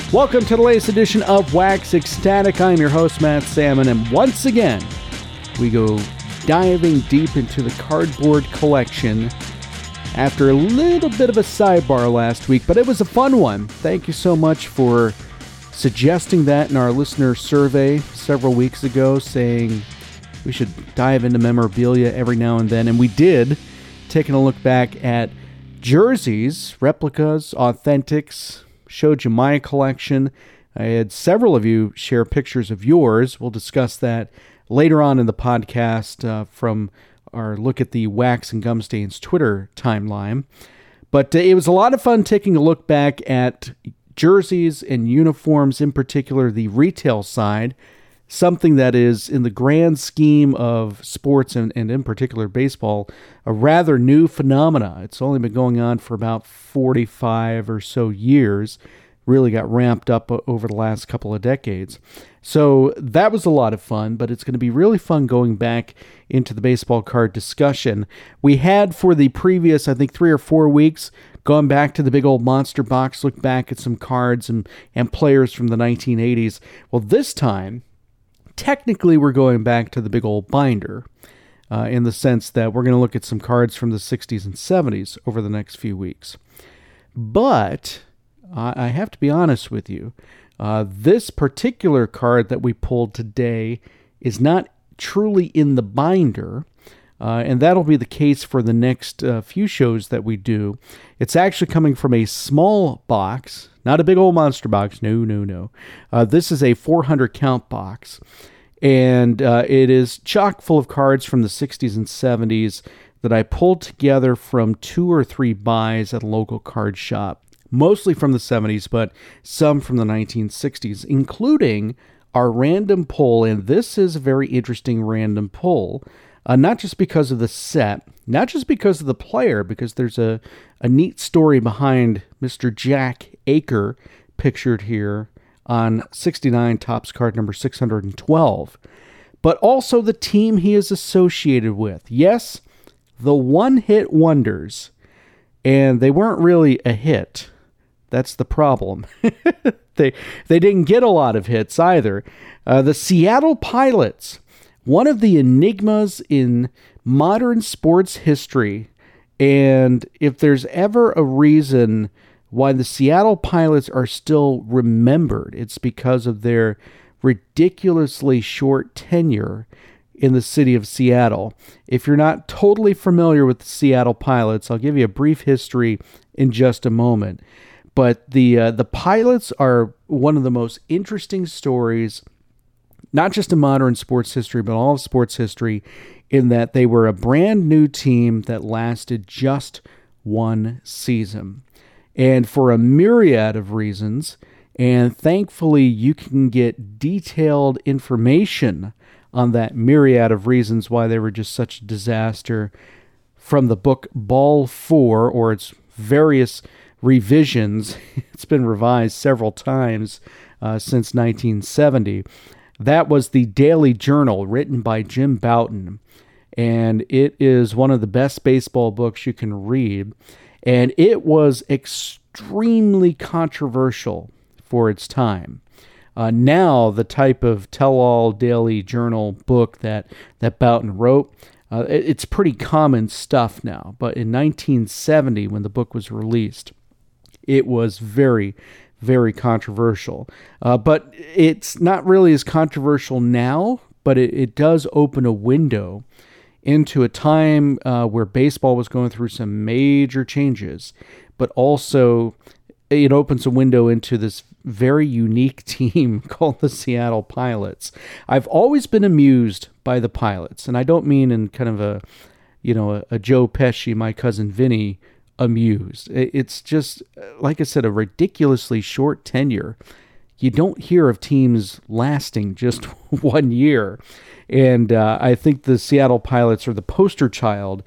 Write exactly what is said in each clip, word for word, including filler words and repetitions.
Welcome to the latest edition of Wax Ecstatic. I'm your host, Matt Salmon, and once again, we go diving deep into the cardboard collection after a little bit of a sidebar last week, but it was a fun one. Thank you so much for suggesting that in our listener survey several weeks ago, saying we should dive into memorabilia every now and then, and we did, taking a look back at jerseys, replicas, authentics. Showed you my collection. I had several of you share pictures of yours. We'll discuss that later on in the podcast uh, from our Look at the Wax and Gum Stains Twitter timeline. But uh, it was a lot of fun taking a look back at jerseys and uniforms, in particular the retail side, something that is, in the grand scheme of sports and, and in particular baseball, a rather new phenomena. It's only been going on for about forty-five or so years. Really got ramped up over the last couple of decades. So that was a lot of fun, but it's going to be really fun going back into the baseball card discussion. We had for the previous, I think, three or four weeks, gone back to the big old monster box, looked back at some cards and, and players from the nineteen eighties. Well, this time, technically, we're going back to the big old binder uh, in the sense that we're going to look at some cards from the sixties and seventies over the next few weeks. But uh, I have to be honest with you. Uh, this particular card that we pulled today is not truly in the binder, uh, and that'll be the case for the next uh, few shows that we do. It's actually coming from a small box, not a big old monster box. No, no, no. Uh, this is a four hundred count box, and uh, it is chock full of cards from the sixties and seventies that I pulled together from two or three buys at a local card shop, mostly from the seventies, but some from the nineteen sixties, including our random pull, and this is a very interesting random pull, uh, not just because of the set, not just because of the player, because there's a, a neat story behind Mister Jack Aker, pictured here on sixty-nine Topps card number six hundred twelve, but also the team he is associated with. Yes, the one-hit wonders, and they weren't really a hit. That's the problem. they they didn't get a lot of hits either. Uh, the Seattle Pilots, one of the enigmas in modern sports history, and if there's ever a reason why the Seattle Pilots are still remembered, it's because of their ridiculously short tenure in the city of Seattle. If you're not totally familiar with the Seattle Pilots, I'll give you a brief history in just a moment. But the uh, the Pilots are one of the most interesting stories, not just in modern sports history, but all of sports history, in that they were a brand new team that lasted just one season. And for a myriad of reasons, and thankfully you can get detailed information on that myriad of reasons why they were just such a disaster from the book Ball four, or its various revisions. It's been revised several times uh, since nineteen seventy. That was the Daily Journal, written by Jim Bouton, and it is one of the best baseball books you can read, and it was extremely controversial for its time. Uh, now, the type of tell-all Daily Journal book that, that Bouton wrote, uh, it, it's pretty common stuff now, but in nineteen seventy, when the book was released, it was very, very controversial. Uh, but it's not really as controversial now, but it, it does open a window into a time uh, where baseball was going through some major changes, but also it opens a window into this very unique team called the Seattle Pilots. I've always been amused by the Pilots, and I don't mean in kind of a, you know, a, a Joe Pesci, My Cousin Vinny amused. It's just, like I said, a ridiculously short tenure. You don't hear of teams lasting just one year. And uh, I think the Seattle Pilots are the poster child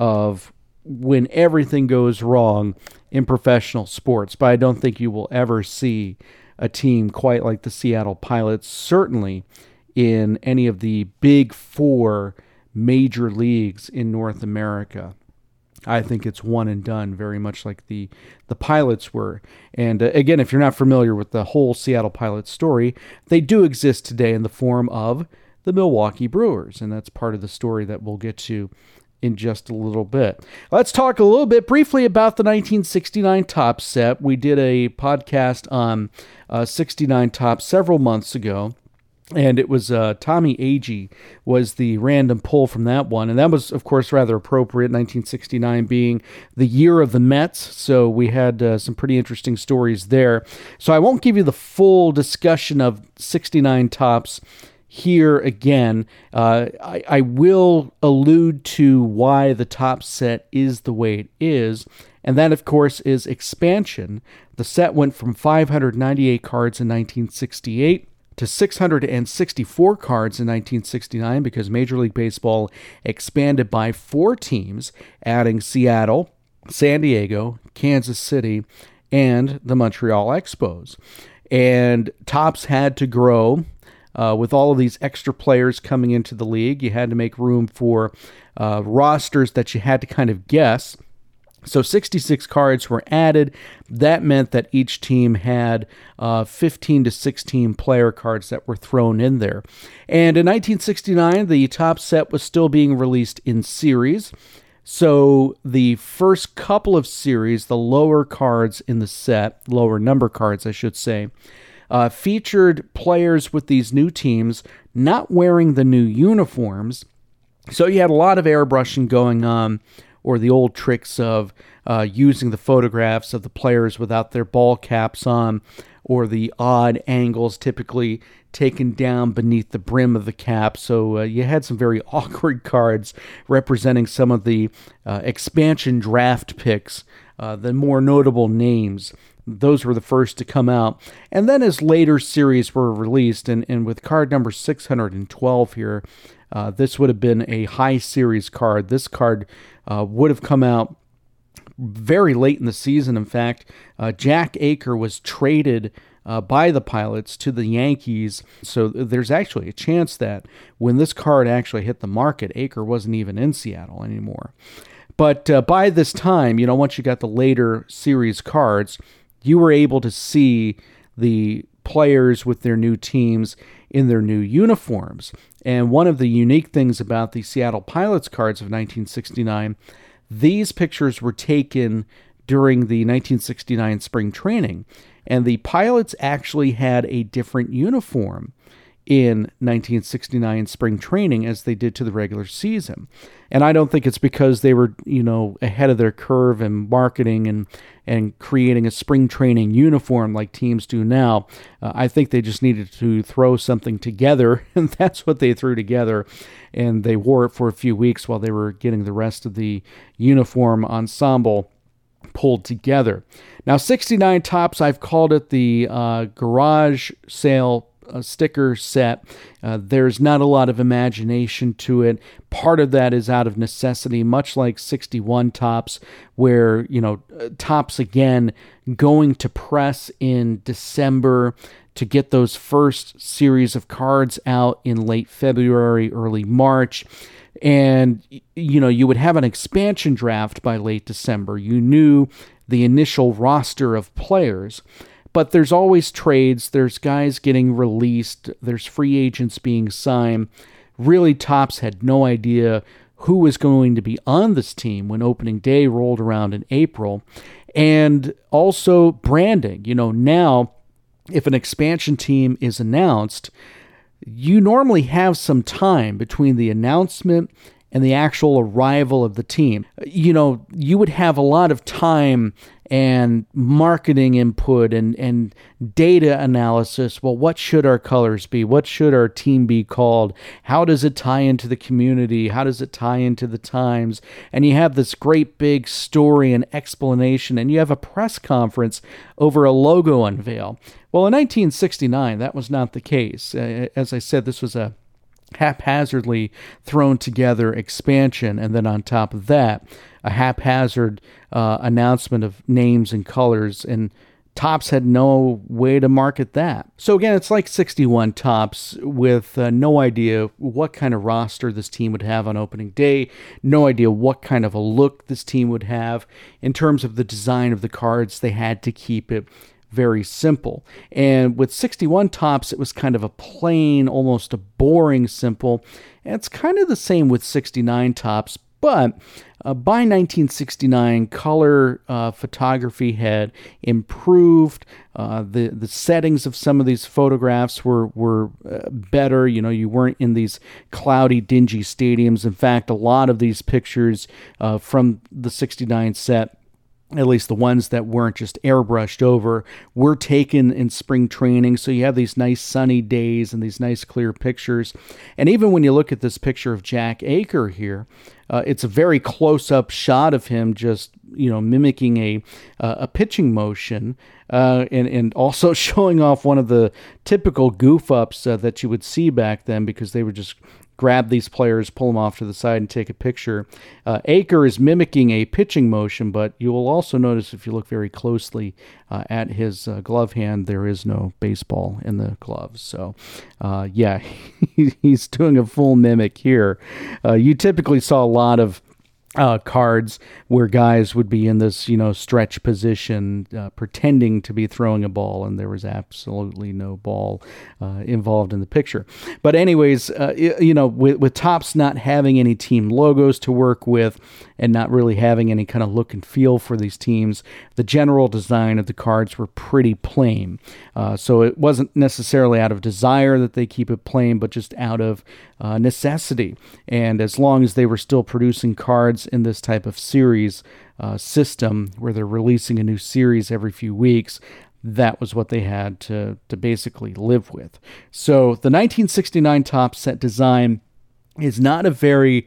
of when everything goes wrong in professional sports. But I don't think you will ever see a team quite like the Seattle Pilots, certainly in any of the big four major leagues in North America. I think it's one and done, very much like the the Pilots were. And uh, again, if you're not familiar with the whole Seattle Pilots story, they do exist today in the form of the Milwaukee Brewers, and that's part of the story that we'll get to in just a little bit. Let's talk a little bit briefly about the nineteen sixty-nine Topps set. We did a podcast on uh, sixty-nine Topps several months ago. And it was uh, Tommy Agee was the random pull from that one. And that was, of course, rather appropriate, nineteen sixty-nine being the year of the Mets. So we had uh, some pretty interesting stories there. So I won't give you the full discussion of sixty-nine Topps here again. Uh, I, I will allude to why the Topps set is the way it is. And that, of course, is expansion. The set went from five hundred ninety-eight cards in nineteen sixty-eight to six hundred sixty-four cards in nineteen sixty-nine because Major League Baseball expanded by four teams, adding Seattle, San Diego, Kansas City, and the Montreal Expos. And Topps had to grow uh, with all of these extra players coming into the league. You had to make room for uh, rosters that you had to kind of guess. So sixty-six cards were added. That meant that each team had uh, fifteen to sixteen player cards that were thrown in there. And in nineteen sixty-nine, the Topps set was still being released in series. So the first couple of series, the lower cards in the set, lower number cards, I should say, uh, featured players with these new teams not wearing the new uniforms. So you had a lot of airbrushing going on, or the old tricks of uh, using the photographs of the players without their ball caps on, or the odd angles typically taken down beneath the brim of the cap. So uh, you had some very awkward cards representing some of the uh, expansion draft picks, uh, the more notable names. Those were the first to come out. And then as later series were released, and, and with card number six hundred twelve here, uh, this would have been a high series card. This card uh, would have come out very late in the season. In fact, uh, Jack Aker was traded uh, by the Pilots to the Yankees. So there's actually a chance that when this card actually hit the market, Aker wasn't even in Seattle anymore. But uh, by this time, you know, once you got the later series cards, you were able to see the players with their new teams in their new uniforms. And one of the unique things about the Seattle Pilots cards of nineteen sixty-nine, these pictures were taken during the nineteen sixty-nine spring training. And the Pilots actually had a different uniform in nineteen sixty-nine spring training as they did to the regular season. And I don't think it's because they were, you know, ahead of their curve in marketing and and creating a spring training uniform like teams do now. Uh, I think they just needed to throw something together, and that's what they threw together. And they wore it for a few weeks while they were getting the rest of the uniform ensemble pulled together. Now, sixty-nine Topps, I've called it the uh, garage sale a sticker set. Uh, there's not a lot of imagination to it. Part of that is out of necessity, much like sixty-one Topps, where, you know, Topps again going to press in December to get those first series of cards out in late February, early March. And, you know, you would have an expansion draft by late December. You knew the initial roster of players. But there's always trades, there's guys getting released, there's free agents being signed. Really, Topps had no idea who was going to be on this team when opening day rolled around in April. And also branding. You know, now, if an expansion team is announced, you normally have some time between the announcement and the actual arrival of the team. You know, you would have a lot of time and marketing input and, and data analysis. Well, what should our colors be? What should our team be called? How does it tie into the community? How does it tie into the times? And you have this great big story and explanation, and you have a press conference over a logo unveil. Well, in nineteen sixty-nine, that was not the case. Uh, as I said, this was a haphazardly thrown together expansion, and then on top of that, a haphazard uh, announcement of names and colors. And Topps had no way to market that. So again, it's like sixty-one Topps with uh, no idea what kind of roster this team would have on opening day, no idea what kind of a look this team would have. In terms of the design of the cards, they had to keep it very simple. And with sixty-one Topps, it was kind of a plain, almost a boring simple. And it's kind of the same with sixty-nine Topps, but uh, by nineteen sixty-nine, color uh, photography had improved. Uh, the the settings of some of these photographs were were uh, better. You know, you weren't in these cloudy, dingy stadiums. In fact, a lot of these pictures uh, from the sixty-nine set, at least the ones that weren't just airbrushed over, were taken in spring training. So you have these nice sunny days and these nice clear pictures. And even when you look at this picture of Jack Aker here, uh, it's a very close-up shot of him just, you know, mimicking a uh, a pitching motion, uh, and, and also showing off one of the typical goof-ups uh, that you would see back then, because they would just grab these players, pull them off to the side, and take a picture. Uh, Aker is mimicking a pitching motion, but you will also notice if you look very closely uh, at his uh, glove hand, there is no baseball in the gloves. So, uh, yeah, he's doing a full mimic here. Uh, you typically saw a lot of Uh, cards where guys would be in this, you know, stretch position, uh, pretending to be throwing a ball, and there was absolutely no ball uh, involved in the picture. But anyways, uh, you know, with, with Topps not having any team logos to work with and not really having any kind of look and feel for these teams, the general design of the cards were pretty plain. Uh, so it wasn't necessarily out of desire that they keep it plain, but just out of uh, necessity. And as long as they were still producing cards in this type of series uh, system where they're releasing a new series every few weeks, that was what they had to, to basically live with. So the nineteen sixty-nine Topps set design is not a very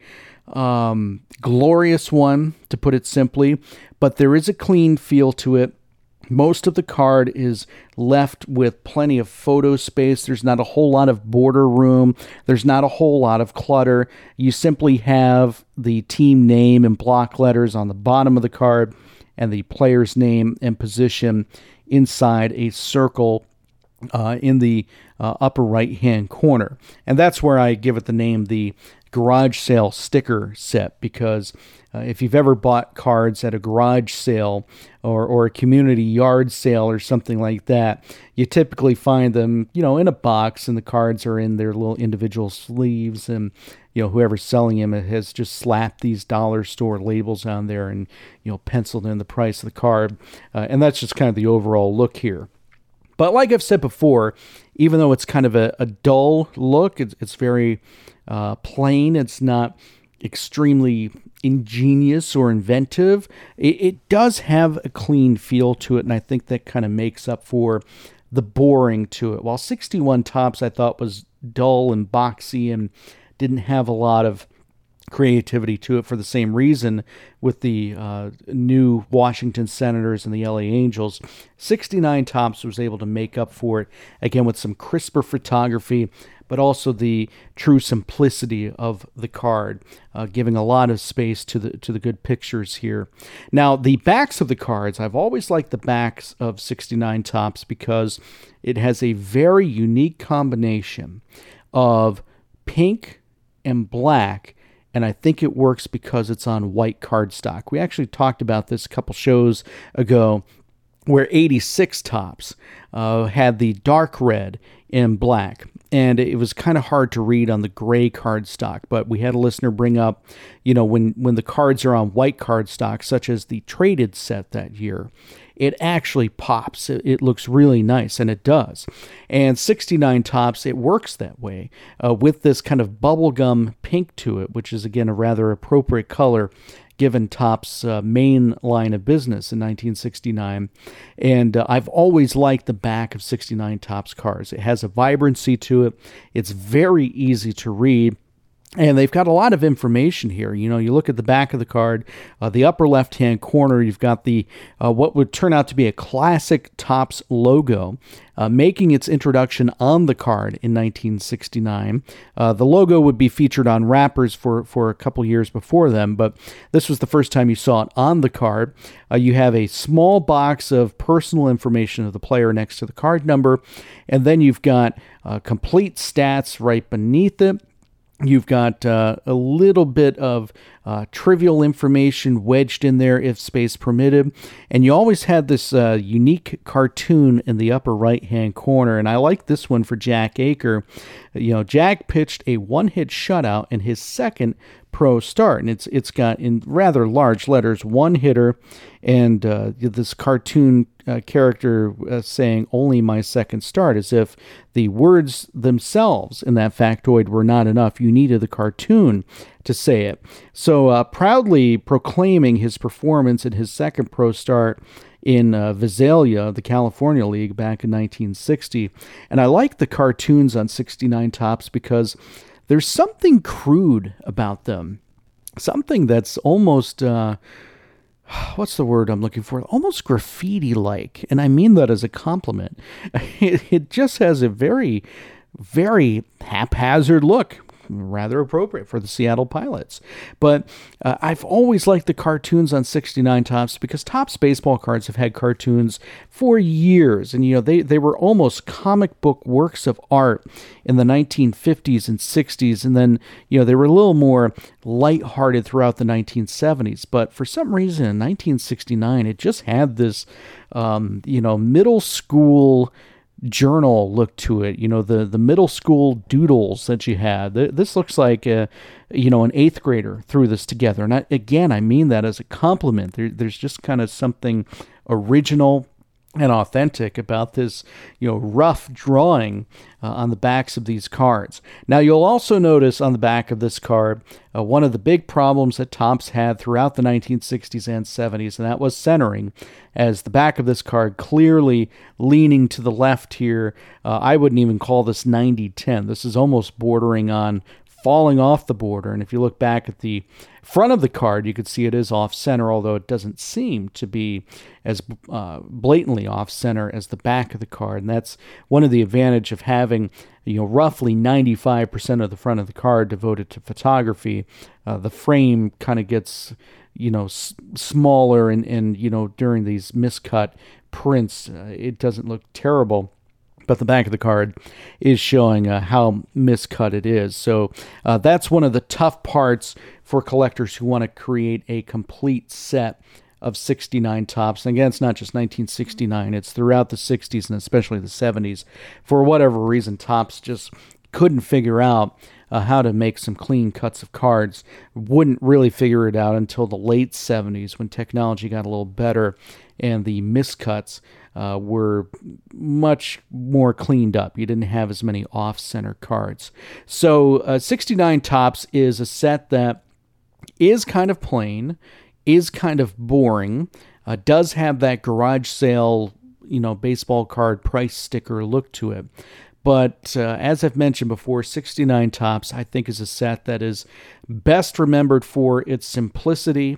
um, glorious one, to put it simply, but there is a clean feel to it. Most of the card is left with plenty of photo space. There's not a whole lot of border room. There's not a whole lot of clutter. You simply have the team name in block letters on the bottom of the card and the player's name and position inside a circle uh, in the uh, upper right-hand corner. And that's where I give it the name the garage sale sticker set, because uh, if you've ever bought cards at a garage sale or, or a community yard sale or something like that, you typically find them, you know, in a box, and the cards are in their little individual sleeves, and, you know, whoever's selling them has just slapped these dollar store labels on there and, you know, penciled in the price of the card. Uh, and that's just kind of the overall look here. But like I've said before, even though it's kind of a, a dull look, it's, it's very uh, plain, it's not extremely ingenious or inventive, it, it does have a clean feel to it, and I think that kind of makes up for the boring to it. While sixty-one Topps I thought was dull and boxy and didn't have a lot of creativity to it for the same reason with the uh, new Washington Senators and the L A Angels, sixty-nine Topps was able to make up for it, again, with some crisper photography, but also the true simplicity of the card, uh, giving a lot of space to the to the good pictures here. Now, the backs of the cards, I've always liked the backs of sixty-nine Topps because it has a very unique combination of pink and black, and I think it works because it's on white cardstock. We actually talked about this a couple shows ago, where eighty-six Topps uh, had the dark red and black, and it was kind of hard to read on the gray cardstock. But we had a listener bring up, you know, when, when the cards are on white cardstock, such as the traded set that year, it actually pops. It, it looks really nice, and it does. And sixty-nine Topps, it works that way, uh, with this kind of bubblegum pink to it, which is, again, a rather appropriate color given Topps' uh, main line of business in nineteen sixty-nine. And uh, I've always liked the back of sixty-nine Topps cards. It has a vibrancy to it. It's very easy to read. And they've got a lot of information here. You know, you look at the back of the card, uh, the upper left-hand corner, you've got the uh, what would turn out to be a classic Topps logo, uh, making its introduction on the card in nineteen sixty-nine. Uh, the logo would be featured on wrappers for, for a couple years before them, but this was the first time you saw it on the card. Uh, you have a small box of personal information of the player next to the card number, and then you've got uh, complete stats right beneath it. You've got uh, a little bit of uh, trivial information wedged in there if space permitted. And you always had this uh, unique cartoon in the upper right-hand corner. And I like this one for Jack Aker. You know, Jack pitched a one-hit shutout in his second pro start. And it's it's got in rather large letters, one hitter, and uh, this cartoon uh, character uh, saying only my second start, as if the words themselves in that factoid were not enough. You needed the cartoon to say it. So uh, proudly proclaiming his performance in his second pro start in uh, Visalia, the California League, back in nineteen sixty. And I like the cartoons on sixty-nine Topps because there's something crude about them. Something that's almost, uh, what's the word I'm looking for? Almost graffiti-like. And I mean that as a compliment. It, it just has a very, very haphazard look. Rather appropriate for the Seattle Pilots. But uh, I've always liked the cartoons on sixty-nine Topps because Topps baseball cards have had cartoons for years. And, you know, they, they were almost comic book works of art in the nineteen fifties and sixties. And then, you know, they were a little more lighthearted throughout the nineteen seventies. But for some reason in nineteen sixty-nine, it just had this, um, you know, middle school journal look to it, you know, the the middle school doodles that you had. This looks like a, you know, an eighth grader threw this together. And I, again, I mean that as a compliment. There, there's just kind of something original and authentic about this, you know, rough drawing uh, on the backs of these cards. Now, you'll also notice on the back of this card, uh, one of the big problems that Topps had throughout the nineteen sixties and seventies, and that was centering, as the back of this card clearly leaning to the left here. Uh, I wouldn't even call this ninety ten. This is almost bordering on falling off the border. And if you look back at the front of the card, you could see it is off center, although it doesn't seem to be as uh, blatantly off center as the back of the card. And that's one of the advantage of having, you know, roughly ninety-five percent of the front of the card devoted to photography. Uh, the frame kind of gets, you know, s- smaller, and, and, you know, during these miscut prints, uh, it doesn't look terrible. But the back of the card is showing uh, how miscut it is. So uh, that's one of the tough parts for collectors who want to create a complete set of sixty-nine Topps. And again, it's not just nineteen sixty-nine. It's throughout the sixties and especially the seventies. For whatever reason, Topps just couldn't figure out uh, how to make some clean cuts of cards. Wouldn't really figure it out until the late seventies when technology got a little better and the miscuts Uh, were much more cleaned up. You didn't have as many off-center cards. So uh, sixty-nine Topps is a set that is kind of plain, is kind of boring, uh, does have that garage sale, you know, baseball card price sticker look to it. But uh, as I've mentioned before, sixty-nine Topps, I think, is a set that is best remembered for its simplicity.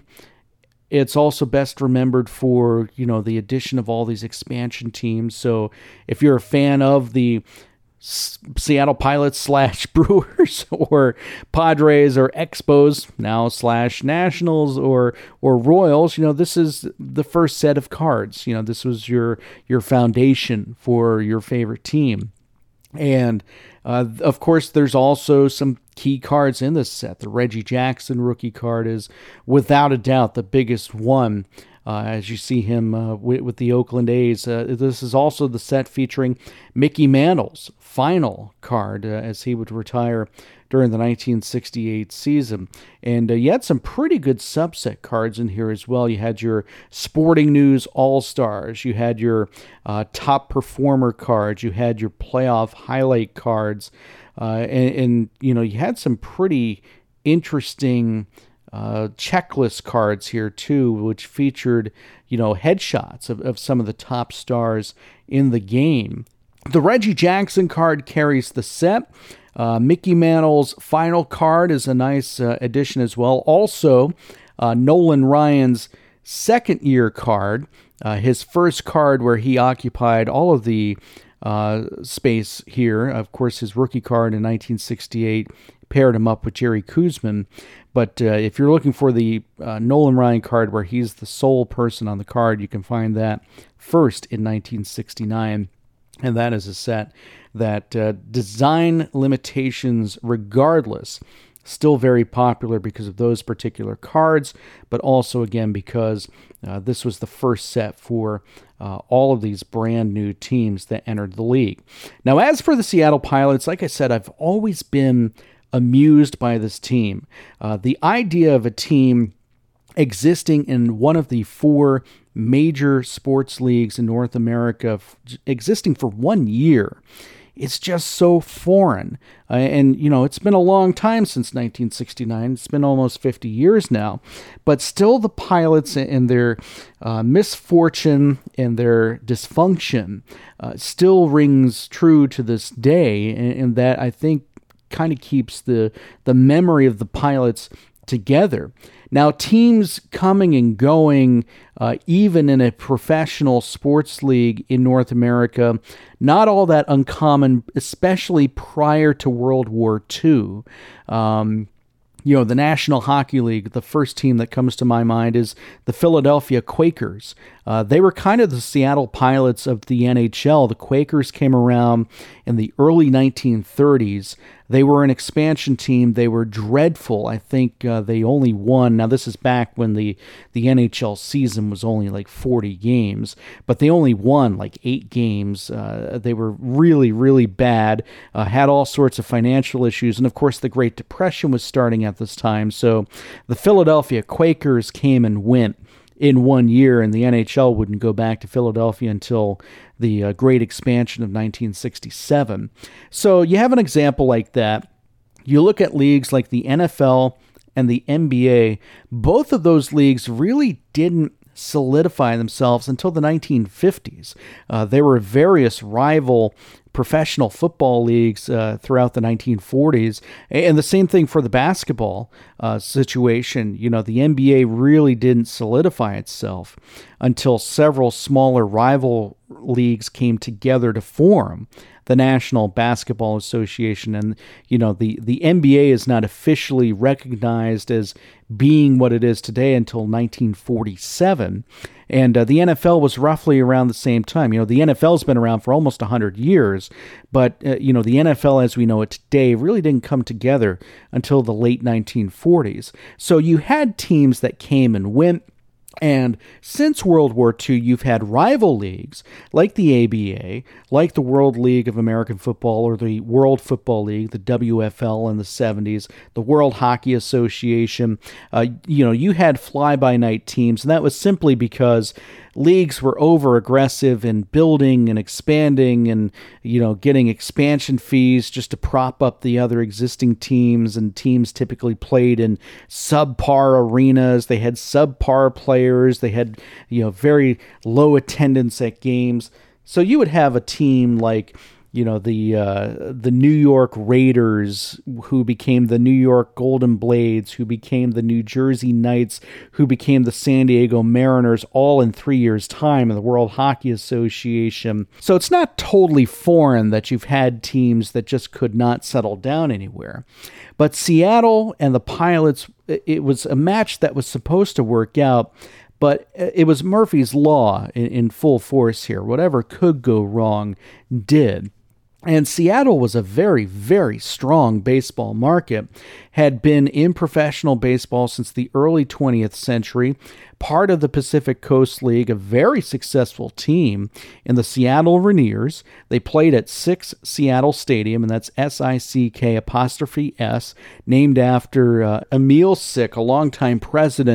It's also best remembered for, you know, the addition of all these expansion teams. So if you're a fan of the S- Seattle Pilots slash Brewers or Padres or Expos now slash Nationals or or Royals, you know, this is the first set of cards. You know, this was your your foundation for your favorite team. And, uh, of course, there's also some key cards in this set. The Reggie Jackson rookie card is, without a doubt, the biggest one, uh, as you see him uh, with, with the Oakland A's. Uh, this is also the set featuring Mickey Mantle's final card, uh, as he would retire during the nineteen sixty-eight season. And uh, you had some pretty good subset cards in here as well. You had your Sporting News All-Stars. You had your uh, top performer cards. You had your playoff highlight cards. Uh, and, and, you know, you had some pretty interesting uh, checklist cards here, too, which featured, you know, headshots of, of some of the top stars in the game. The Reggie Jackson card carries the set. Uh, Mickey Mantle's final card is a nice uh, addition as well. Also, uh, Nolan Ryan's second year card, uh, his first card where he occupied all of the uh, space here. Of course, his rookie card in nineteen sixty-eight paired him up with Jerry Koosman. But uh, if you're looking for the uh, Nolan Ryan card where he's the sole person on the card, you can find that first in nineteen sixty-nine. And that is a set that uh, design limitations regardless, still very popular because of those particular cards, but also, again, because uh, this was the first set for uh, all of these brand new teams that entered the league. Now, as for the Seattle Pilots, like I said, I've always been amused by this team. Uh, the idea of a team existing in one of the four major sports leagues in North America, f- existing for one year, it's just so foreign. Uh, and, you know, it's been a long time since nineteen sixty-nine. It's been almost fifty years now. But still the Pilots and their uh, misfortune and their dysfunction uh, still rings true to this day. And, and that, I think, kind of keeps the, the memory of the Pilots together. Now, teams coming and going, uh, even in a professional sports league in North America, not all that uncommon, especially prior to World War Two. Um, you know, the National Hockey League, the first team that comes to my mind is the Philadelphia Quakers. Uh, they were kind of the Seattle Pilots of the N H L. The Quakers came around in the early nineteen thirties. They were an expansion team. They were dreadful. I think uh, they only won. Now, this is back when the, the N H L season was only like forty games, but they only won like eight games. Uh, they were really, really bad, uh, had all sorts of financial issues. And of course, the Great Depression was starting at this time. So the Philadelphia Quakers came and went in one year, and the N H L wouldn't go back to Philadelphia until the uh, Great Expansion of nineteen sixty-seven. So you have an example like that. You look at leagues like the N F L and the N B A. Both of those leagues really didn't solidify themselves until the nineteen fifties. Uh, there were various rival professional football leagues uh, throughout the nineteen forties, and the same thing for the basketball uh, situation. You know, the N B A really didn't solidify itself until several smaller rival leagues came together to form the National Basketball Association. And, you know, the, the N B A is not officially recognized as being what it is today until nineteen forty-seven. And uh, the N F L was roughly around the same time. You know, the N F L's been around for almost one hundred years, but, uh, you know, the N F L as we know it today really didn't come together until the late nineteen forties. So you had teams that came and went. And since World War Two, you've had rival leagues like the A B A, like the World League of American Football or the World Football League, the W F L in the seventies, the World Hockey Association. Uh, you know, you had fly-by-night teams, and that was simply because leagues were over-aggressive in building and expanding and, you know, getting expansion fees just to prop up the other existing teams, and teams typically played in subpar arenas. They had subpar players. They had, you know, very low attendance at games. So you would have a team like, you know, the uh, the New York Raiders, who became the New York Golden Blades, who became the New Jersey Knights, who became the San Diego Mariners, all in three years' time in the World Hockey Association. So it's not totally foreign that you've had teams that just could not settle down anywhere. But Seattle and the Pilots, it was a match that was supposed to work out, but it was Murphy's Law in, in full force here. Whatever could go wrong did. And Seattle was a very, very strong baseball market, had been in professional baseball since the early twentieth century, part of the Pacific Coast League, a very successful team in the Seattle Rainiers. They played at Six Seattle Stadium, and that's S I C K apostrophe S, named after uh, Emil Sick, a longtime president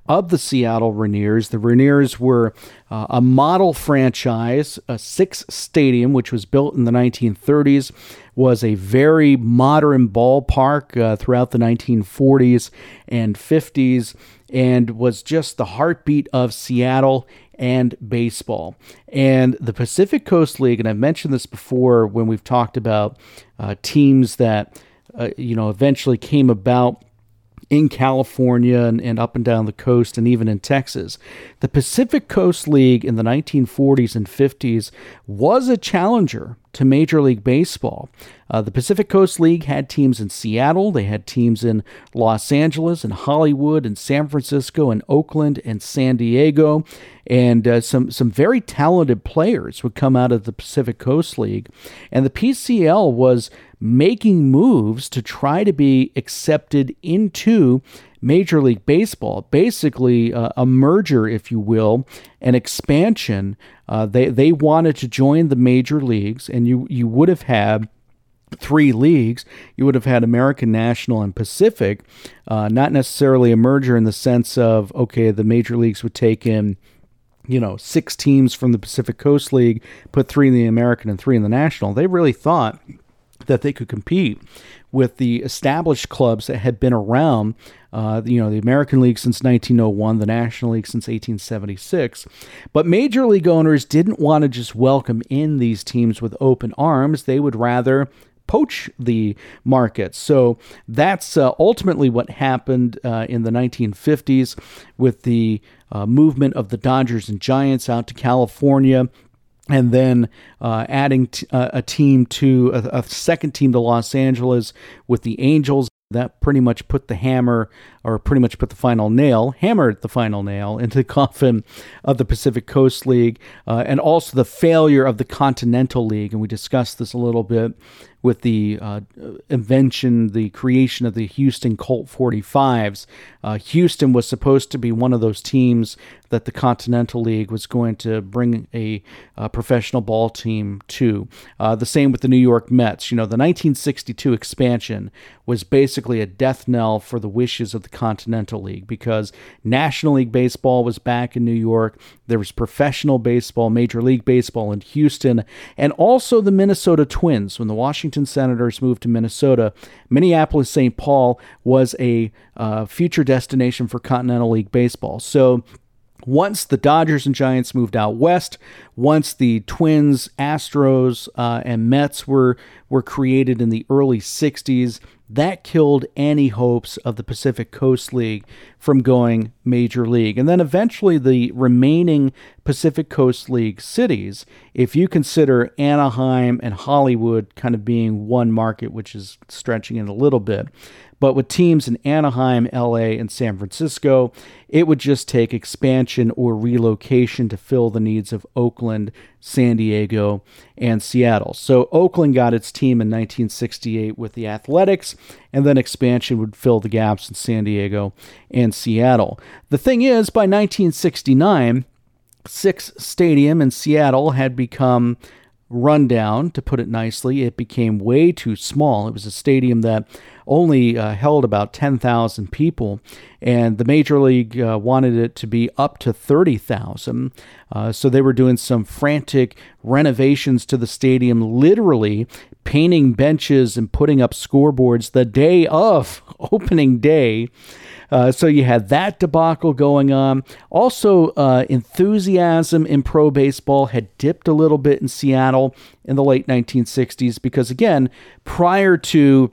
of the Seattle Rainiers. The Rainiers were uh, a model franchise. A Sick's Stadium, which was built in the nineteen thirties, was a very modern ballpark uh, throughout the nineteen forties and fifties, and was just the heartbeat of Seattle and baseball. And the Pacific Coast League, and I've mentioned this before when we've talked about uh, teams that uh, you know eventually came about in California and, and up and down the coast and even in Texas. The Pacific Coast League in the nineteen forties and fifties was a challenger to Major League Baseball. Uh, the Pacific Coast League had teams in Seattle, they had teams in Los Angeles and Hollywood and San Francisco and Oakland and San Diego, and uh, some, some very talented players would come out of the Pacific Coast League. And the P C L was making moves to try to be accepted into Major League Baseball, basically uh, a merger, if you will, an expansion. Uh, they they wanted to join the major leagues, and you, you would have had three leagues. You would have had American, National, and Pacific, uh, not necessarily a merger in the sense of, okay, the major leagues would take in, you know, six teams from the Pacific Coast League, put three in the American and three in the National. They really thought that they could compete with the established clubs that had been around, uh, you know, the American League since nineteen oh one, the National League since eighteen seventy-six. But Major League owners didn't want to just welcome in these teams with open arms. They would rather poach the market. So that's uh, ultimately what happened uh, in the nineteen fifties with the uh, movement of the Dodgers and Giants out to California, and then uh, adding t- uh, a team to a, a second team to Los Angeles with the Angels. That pretty much put the hammer, or pretty much put the final nail, hammered the final nail into the coffin of the Pacific Coast League, uh, and also the failure of the Continental League. And we discussed this a little bit with the uh, invention, the creation of the Houston Colt forty-fives. Uh, Houston was supposed to be one of those teams that the Continental League was going to bring a, a professional ball team to. Uh, the same with the New York Mets. You know, the nineteen sixty-two expansion was basically a death knell for the wishes of the Continental League, because National League Baseball was back in New York. There was professional baseball, Major League Baseball in Houston, and also the Minnesota Twins. When the Washington Senators moved to Minnesota, Minneapolis Saint Paul was a uh, future destination for Continental League Baseball. So once the Dodgers and Giants moved out west, once the Twins, Astros, uh, and Mets were were created in the early sixties, that killed any hopes of the Pacific Coast League from going Major League. And then eventually the remaining Pacific Coast League cities, if you consider Anaheim and Hollywood kind of being one market, which is stretching it a little bit, but with teams in Anaheim, L A, and San Francisco, it would just take expansion or relocation to fill the needs of Oakland, San Diego, and Seattle. So Oakland got its team in nineteen sixty-eight with the Athletics, and then expansion would fill the gaps in San Diego and Seattle. The thing is, by nineteen sixty-nine, Sick's Stadium in Seattle had become rundown, to put it nicely. It became way too small. It was a stadium that only uh, held about ten thousand people, and the Major League uh, wanted it to be up to thirty thousand. Uh, so they were doing some frantic renovations to the stadium, literally painting benches and putting up scoreboards the day of opening day. Uh, so you had that debacle going on. Also, uh, enthusiasm in pro baseball had dipped a little bit in Seattle in the late nineteen sixties because, again, prior to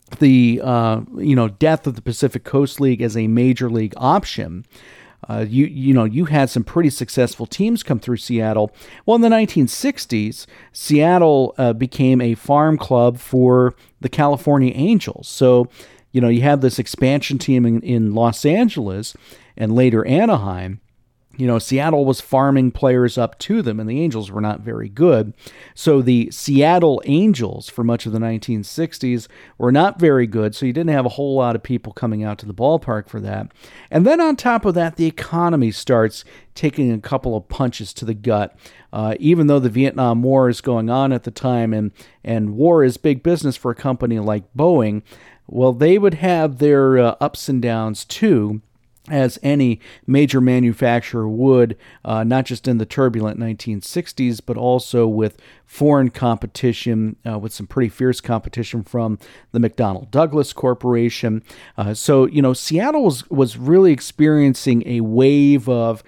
the uh, you know death of the Pacific Coast League as a major league option, uh, you you know you had some pretty successful teams come through Seattle. Well, in the nineteen sixties, Seattle uh, became a farm club for the California Angels. So, you know, you have this expansion team in, in Los Angeles and later Anaheim. You know, Seattle was farming players up to them, and the Angels were not very good. So the Seattle Angels, for much of the nineteen sixties, were not very good, so you didn't have a whole lot of people coming out to the ballpark for that. And then on top of that, the economy starts taking a couple of punches to the gut. Uh, even though the Vietnam War is going on at the time, and, and war is big business for a company like Boeing, well, they would have their uh, ups and downs too. as any major manufacturer would, uh, not just in the turbulent nineteen sixties, but also with foreign competition, uh, with some pretty fierce competition from the McDonnell Douglas Corporation. Uh, so, you know, Seattle was, was really experiencing a wave of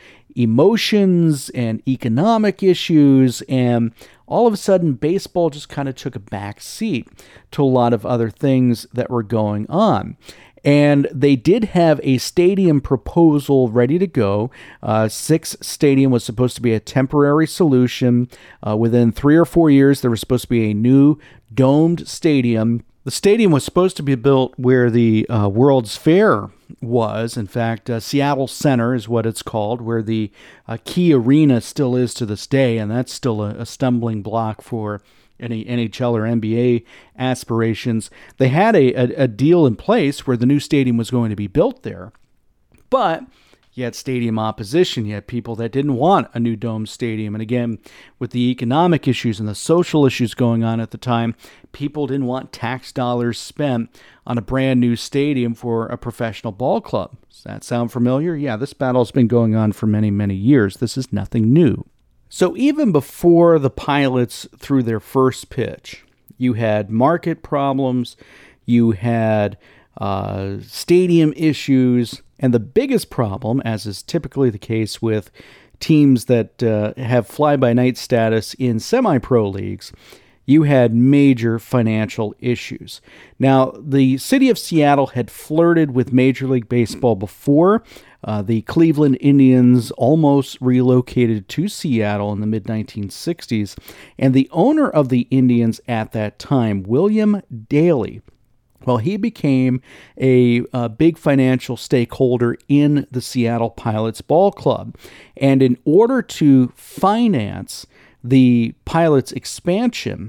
emotions and economic issues, and all of a sudden baseball just kind of took a back seat to a lot of other things that were going on. And they did have a stadium proposal ready to go. Uh, Sick's Stadium was supposed to be a temporary solution. Uh, within three or four years, there was supposed to be a new domed stadium. The stadium was supposed to be built where the uh, World's Fair was. In fact, uh, Seattle Center is what it's called, where the uh, Key Arena still is to this day, and that's still a, a stumbling block for any N H L or N B A aspirations. They had a, a, a deal in place where the new stadium was going to be built there, but you had stadium opposition. You had people that didn't want a new dome stadium. And again, with the economic issues and the social issues going on at the time, people didn't want tax dollars spent on a brand new stadium for a professional ball club. Does that sound familiar? Yeah, this battle's been going on for many, many years. This is nothing new. So even before the Pilots threw their first pitch, you had market problems, you had uh, stadium issues, and the biggest problem, as is typically the case with teams that uh, have fly-by-night status in semi-pro leagues, you had major financial issues. Now, the city of Seattle had flirted with Major League Baseball before. Uh, the Cleveland Indians almost relocated to Seattle in the mid nineteen sixties, and the owner of the Indians at that time, William Daley, well, he became a, a big financial stakeholder in the Seattle Pilots Ball Club. And in order to finance the Pilots expansion,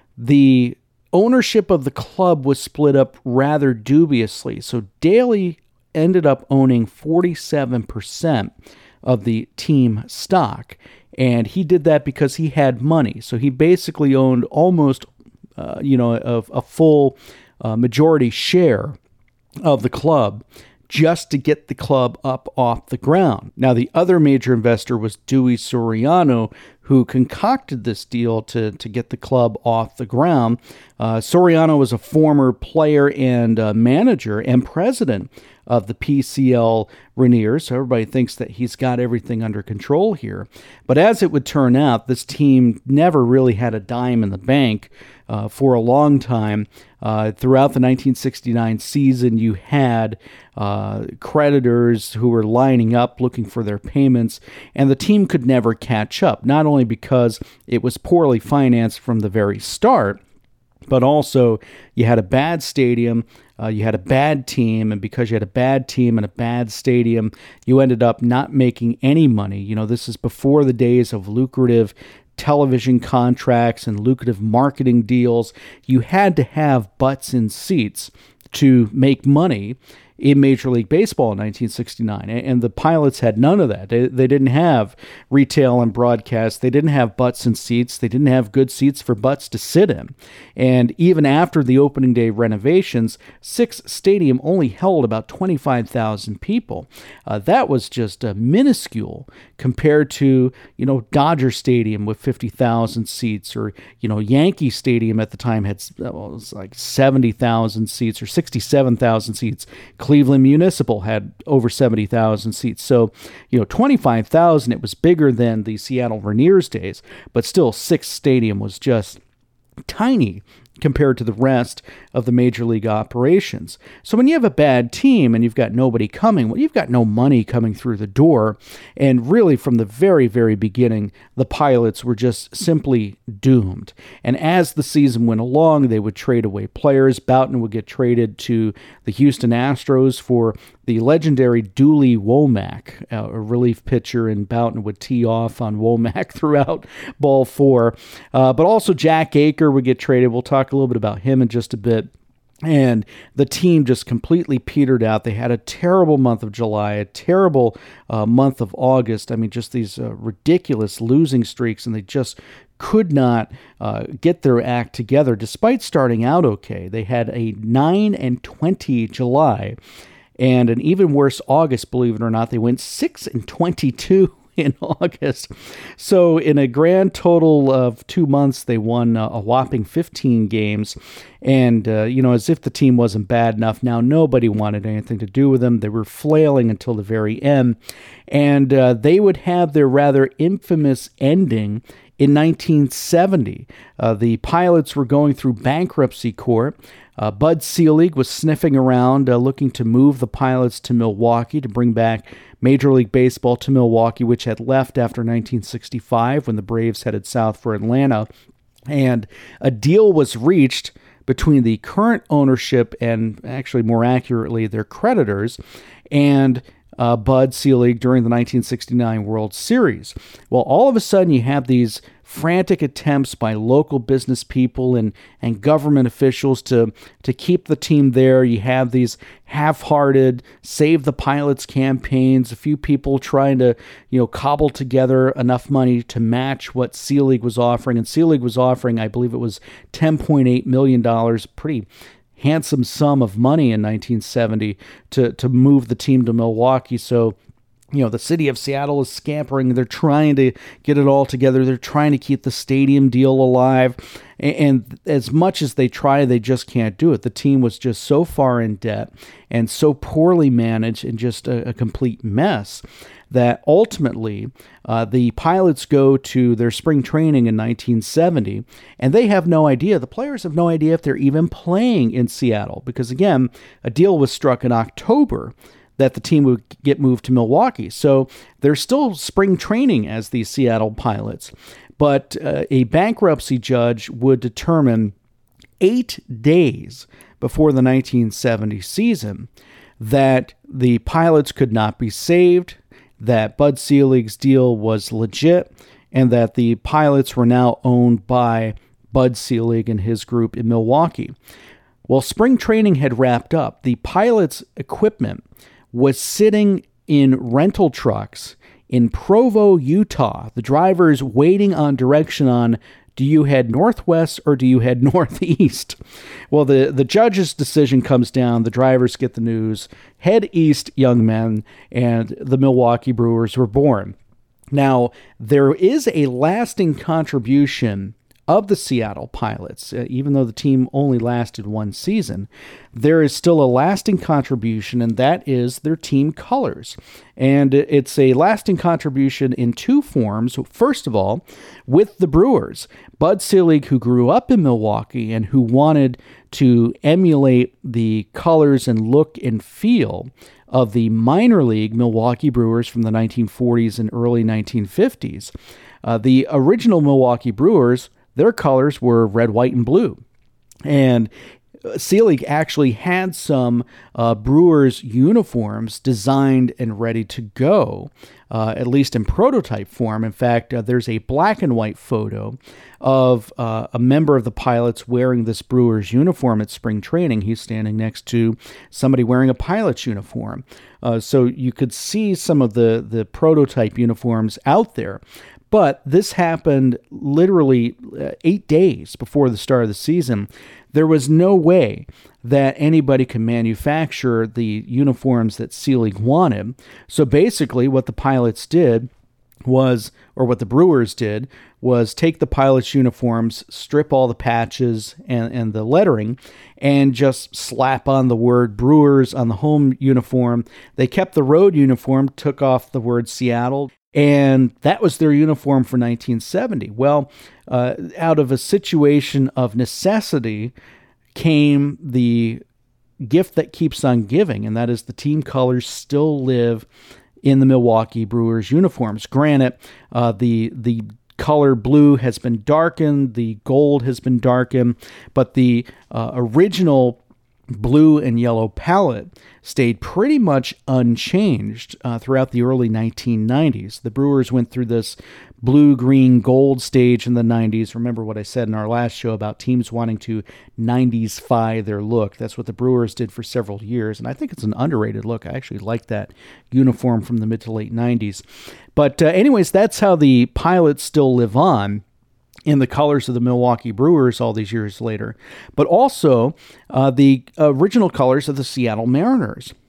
the ownership of the club was split up rather dubiously. So Daley ended up owning forty-seven percent of the team stock, and he did that because he had money. So he basically owned almost, uh, you know, a, a full uh, majority share of the club just to get the club up off the ground. Now, the other major investor was Dewey Soriano, who concocted this deal to, to get the club off the ground. Uh, Soriano was a former player and uh, manager and president of the P C L Rainiers, so everybody thinks that he's got everything under control here. But as it would turn out, this team never really had a dime in the bank uh, for a long time. Uh, throughout the nineteen sixty-nine season, you had uh, creditors who were lining up looking for their payments, and the team could never catch up, not only because it was poorly financed from the very start, but also you had a bad stadium, uh, you had a bad team, and because you had a bad team and a bad stadium, you ended up not making any money. You know, this is before the days of lucrative television contracts and lucrative marketing deals. You had to have butts in seats to make money in Major League Baseball in nineteen sixty-nine, and the Pilots had none of that. They, they didn't have retail and broadcast. They didn't have butts in seats. They didn't have good seats for butts to sit in. And even after the opening day renovations, Sick's Stadium only held about twenty-five thousand people. Uh, that was just uh, minuscule compared to, you know, Dodger Stadium with fifty thousand seats, or, you know, Yankee Stadium at the time had, well, it was like seventy thousand seats or sixty-seven thousand seats. Cleveland Municipal had over seventy thousand seats. So, you know, twenty-five thousand, it was bigger than the Seattle Rainiers days, but still Sick's Stadium was just tiny compared to the rest of the major league operations. So when you have a bad team and you've got nobody coming, well, you've got no money coming through the door. And really from the very, very beginning, the Pilots were just simply doomed. And as the season went along, they would trade away players. Boughton would get traded to the Houston Astros for the legendary Dooley Womack, uh, a relief pitcher, and Boughton would tee off on Womack throughout ball four. Uh, but also Jack Aker would get traded. We'll talk a little bit about him in just a bit. And the team just completely petered out. They had a terrible month of July, a terrible uh, month of August. I mean, just these uh, ridiculous losing streaks, and they just could not uh, get their act together despite starting out okay. They had a nine and twenty July. and an even worse August, believe it or not. They went six and twenty-two in August. So in a grand total of two months, they won uh, a whopping fifteen games. And, uh, you know, as if the team wasn't bad enough, now nobody wanted anything to do with them. They were flailing until the very end. And uh, they would have their rather infamous ending in nineteen seventy. Uh, the Pilots were going through bankruptcy court. Uh, Bud Selig was sniffing around, uh, looking to move the Pilots to Milwaukee, to bring back Major League Baseball to Milwaukee, which had left after nineteen sixty-five when the Braves headed south for Atlanta. And a deal was reached between the current ownership and, actually more accurately, their creditors, and uh, Bud Selig during the nineteen sixty-nine World Series. Well, all of a sudden you have these frantic attempts by local business people and, and government officials to, to keep the team there. You have these half-hearted Save the Pilots campaigns, a few people trying to, you know, cobble together enough money to match what Selig was offering. And Selig was offering, I believe it was ten point eight million dollars, pretty handsome sum of money in nineteen seventy to, to move the team to Milwaukee. So, you know, the city of Seattle is scampering. They're trying to get it all together. They're trying to keep the stadium deal alive. And as much as they try, they just can't do it. The team was just so far in debt and so poorly managed and just a, a complete mess that ultimately uh, the Pilots go to their spring training in nineteen seventy, and they have no idea. The players have no idea if they're even playing in Seattle because, again, a deal was struck in October that the team would get moved to Milwaukee. So they're still spring training as the Seattle Pilots. But uh, a bankruptcy judge would determine eight days before the nineteen seventy season that the Pilots could not be saved, that Bud Selig's deal was legit, and that the Pilots were now owned by Bud Selig and his group in Milwaukee. Well, spring training had wrapped up. The Pilots' equipment was sitting in rental trucks in Provo, Utah. The drivers waiting on direction on, do you head northwest or do you head northeast? Well, the, the judge's decision comes down. The drivers get the news. Head east, young men, and the Milwaukee Brewers were born. Now, there is a lasting contribution of the Seattle Pilots, uh, even though the team only lasted one season, there is still a lasting contribution, and that is their team colors. And it's a lasting contribution in two forms. First of all, with the Brewers, Bud Selig, who grew up in Milwaukee and who wanted to emulate the colors and look and feel of the minor league Milwaukee Brewers from the nineteen forties and early nineteen fifties. Uh, the original Milwaukee Brewers, their colors were red, white, and blue. And Selig actually had some uh, Brewers uniforms designed and ready to go, uh, at least in prototype form. In fact, uh, there's a black and white photo of uh, a member of the Pilots wearing this Brewers uniform at spring training. He's standing next to somebody wearing a Pilot's uniform. Uh, so you could see some of the, the prototype uniforms out there. But this happened literally uh, eight days before the start of the season. There was no way that anybody could manufacture the uniforms that Selig wanted. So basically what the Pilots did was, or what the Brewers did, was take the Pilots uniforms, strip all the patches and, and the lettering, and just slap on the word Brewers on the home uniform. They kept the road uniform, took off the word Seattle, and that was their uniform for nineteen seventy. Well, uh, out of a situation of necessity came the gift that keeps on giving, and that is the team colors still live in the Milwaukee Brewers uniforms. Granted, uh, the the color blue has been darkened, the gold has been darkened, but the uh, original blue and yellow palette stayed pretty much unchanged uh, throughout the early nineteen nineties. The Brewers went through this blue, green, gold stage in the nineties. Remember what I said in our last show about teams wanting to nineties-fy their look. That's what the Brewers did for several years, and I think it's an underrated look. I actually like that uniform from the mid to late nineties. But uh, anyways, that's how the Pilots still live on in the colors of the Milwaukee Brewers all these years later, but also uh, the original colors of the Seattle Mariners.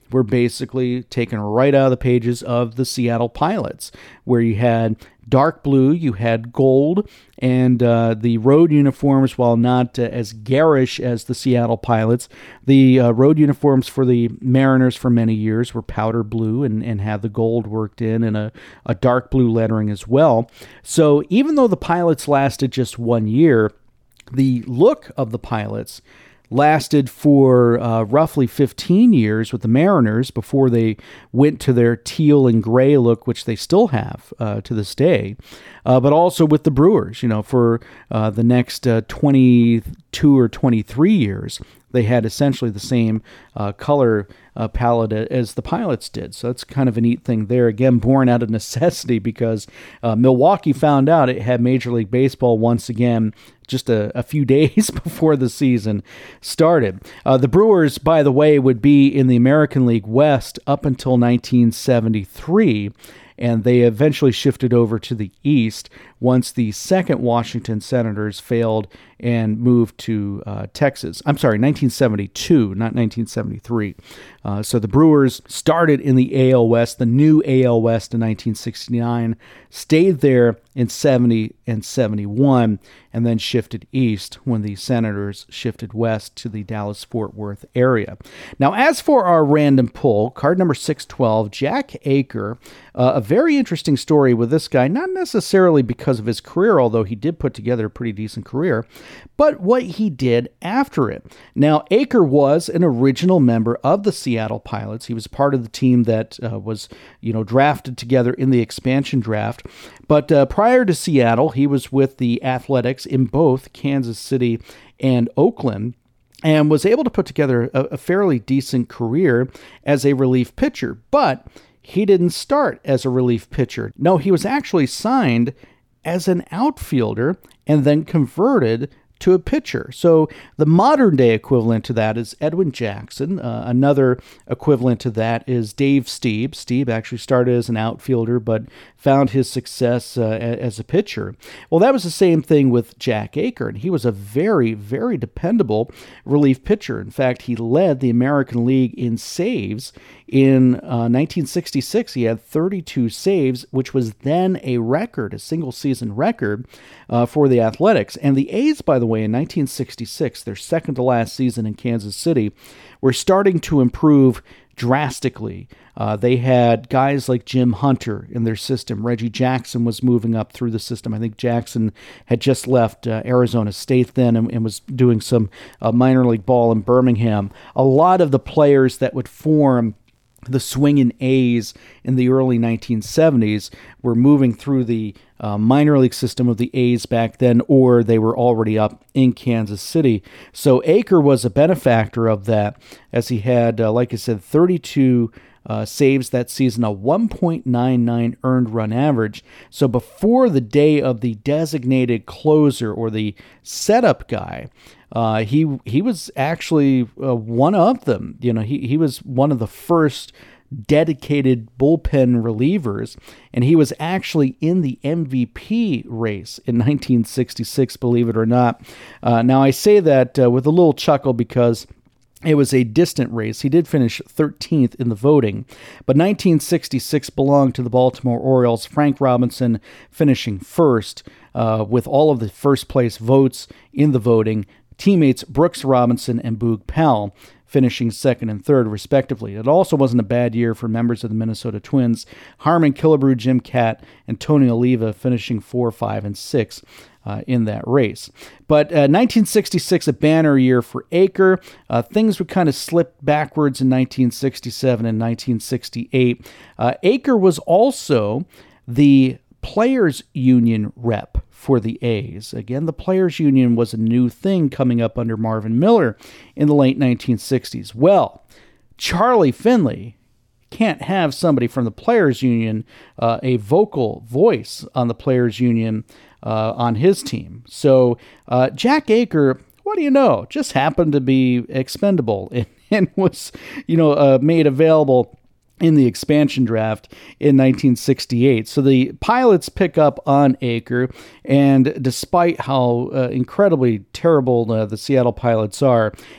were basically taken right out of the pages of the Seattle Pilots, where you had dark blue, you had gold, and uh, the road uniforms, while not uh, as garish as the Seattle Pilots, the uh, road uniforms for the Mariners for many years were powder blue and, and had the gold worked in and a, a dark blue lettering as well. So even though the Pilots lasted just one year, the look of the Pilots lasted for uh, roughly fifteen years with the Mariners before they went to their teal and gray look, which they still have uh, to this day, uh, but also with the Brewers, you know, for uh, the next uh, twenty-two or twenty-three years. They had essentially the same uh, color uh, palette as the Pilots did. So that's kind of a neat thing there. Again, born out of necessity because uh, Milwaukee found out it had Major League Baseball once again just a, a few days before the season started. Uh, the Brewers, by the way, would be in the American League West up until nineteen seventy-three, and they eventually shifted over to the East once the second Washington Senators failed and moved to uh, Texas. I'm sorry, nineteen seventy-two, not nineteen seventy-three. Uh, so the Brewers started in the A L West, the new A L West in nineteen sixty-nine, stayed there in seventy and seventy-one, and then shifted east when the Senators shifted west to the Dallas-Fort Worth area. Now, as for our random pull, card number six twelve, Jack Aker, uh, a very interesting story with this guy, not necessarily because of his career, although he did put together a pretty decent career, but what he did after it. Now, Aker was an original member of the Seattle Pilots. He was part of the team that uh, was, you know, drafted together in the expansion draft. But uh, prior to Seattle, he was with the Athletics in both Kansas City and Oakland, and was able to put together a, a fairly decent career as a relief pitcher. But he didn't start as a relief pitcher. No, he was actually signed as an outfielder and then converted to a pitcher. So the modern day equivalent to that is Edwin Jackson. Uh, another equivalent to that is Dave Stieb. Stieb actually started as an outfielder but found his success uh, as a pitcher. Well, that was the same thing with Jack Aker, and he was a very, very dependable relief pitcher. In fact, he led the American League in saves. In uh, nineteen sixty-six, he had thirty-two saves, which was then a record, a single-season record uh, for the Athletics. And the A's, by the way, in nineteen sixty-six, their second-to-last season in Kansas City, were starting to improve drastically. Uh, they had guys like Jim Hunter in their system. Reggie Jackson was moving up through the system. I think Jackson had just left uh, Arizona State then and, and was doing some uh, minor league ball in Birmingham. A lot of the players that would form the swinging A's in the early nineteen seventies were moving through the uh, minor league system of the A's back then, or they were already up in Kansas City. So Aker was a benefactor of that, as he had, uh, like I said, thirty-two uh, saves that season, a one point nine nine earned run average. So before the day of the designated closer or the setup guy, Uh, he he was actually uh, one of them. You know, he, he was one of the first dedicated bullpen relievers, and he was actually in the M V P race in nineteen sixty-six, believe it or not. Uh, now, I say that uh, with a little chuckle because it was a distant race. He did finish thirteenth in the voting, but nineteen sixty-six belonged to the Baltimore Orioles, Frank Robinson finishing first uh, with all of the first-place votes in the voting. Teammates Brooks Robinson and Boog Powell finishing second and third, respectively. It also wasn't a bad year for members of the Minnesota Twins. Harmon Killebrew, Jim Katt, and Tony Oliva finishing four, five, and six uh, in that race. But uh, nineteen sixty-six, a banner year for Aker. Uh, things would kind of slip backwards in nineteen sixty-seven and nineteen sixty-eight. Uh, Aker was also the Players Union rep for the A's. Again, the Players Union was a new thing coming up under Marvin Miller in the late nineteen sixties. Well, Charlie Finley can't have somebody from the Players Union, uh, a vocal voice on the Players Union uh, on his team. So uh, Jack Aker, what do you know, just happened to be expendable and, and was, you know, uh, made available in the expansion draft in nineteen sixty-eight. So the Pilots pick up on Aker, and despite how uh, incredibly terrible uh, the Seattle Pilots are,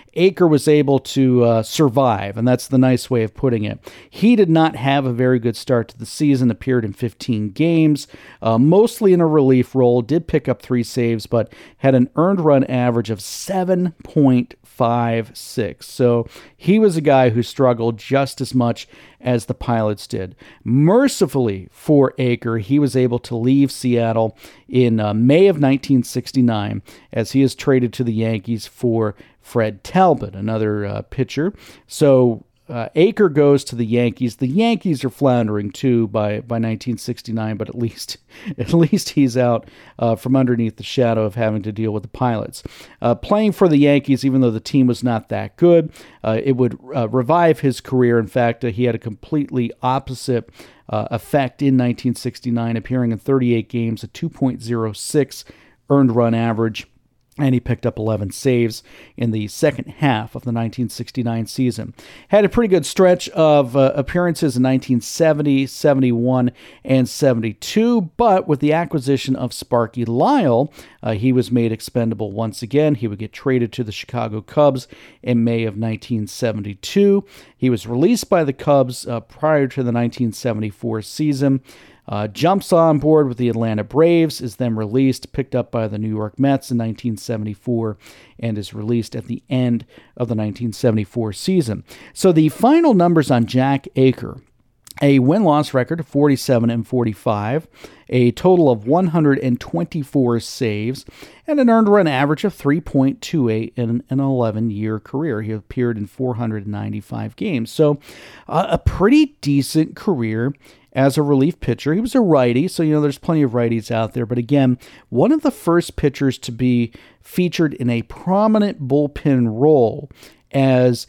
Aker was able to uh, survive, and that's the nice way of putting it. He did not have a very good start to the season, appeared in fifteen games, uh, mostly in a relief role, did pick up three saves, but had an earned run average of seven point five six. So he was a guy who struggled just as much as the Pilots did. Mercifully for Aker, he was able to leave Seattle in uh, May of nineteen sixty-nine as he is traded to the Yankees for Fred Talbot, another uh, pitcher. So uh, Aker goes to the Yankees. The Yankees are floundering too by, by nineteen sixty-nine, but at least at least he's out uh, from underneath the shadow of having to deal with the Pilots. Uh, playing for the Yankees, even though the team was not that good, uh, it would uh, revive his career. In fact, uh, he had a completely opposite uh, effect in nineteen sixty-nine, appearing in thirty-eight games, a two point oh six earned run average. And he picked up eleven saves in the second half of the nineteen sixty-nine season. Had a pretty good stretch of uh, appearances in nineteen seventy, seventy-one, and seventy-two, but with the acquisition of Sparky Lyle, uh, he was made expendable once again. He would get traded to the Chicago Cubs in May of nineteen seventy-two. He was released by the Cubs uh, prior to the nineteen seventy-four season. Uh, jumps on board with the Atlanta Braves, is then released, picked up by the New York Mets in nineteen seventy-four, and is released at the end of the nineteen seventy-four season. So the final numbers on Jack Aker: a win-loss record of forty-seven and forty-five, a total of one hundred twenty-four saves, and an earned run average of three point two eight in an eleven-year career. He appeared in four hundred ninety-five games. So uh, a pretty decent career as a relief pitcher. He was a righty, so you know there's plenty of righties out there. But again, one of the first pitchers to be featured in a prominent bullpen role as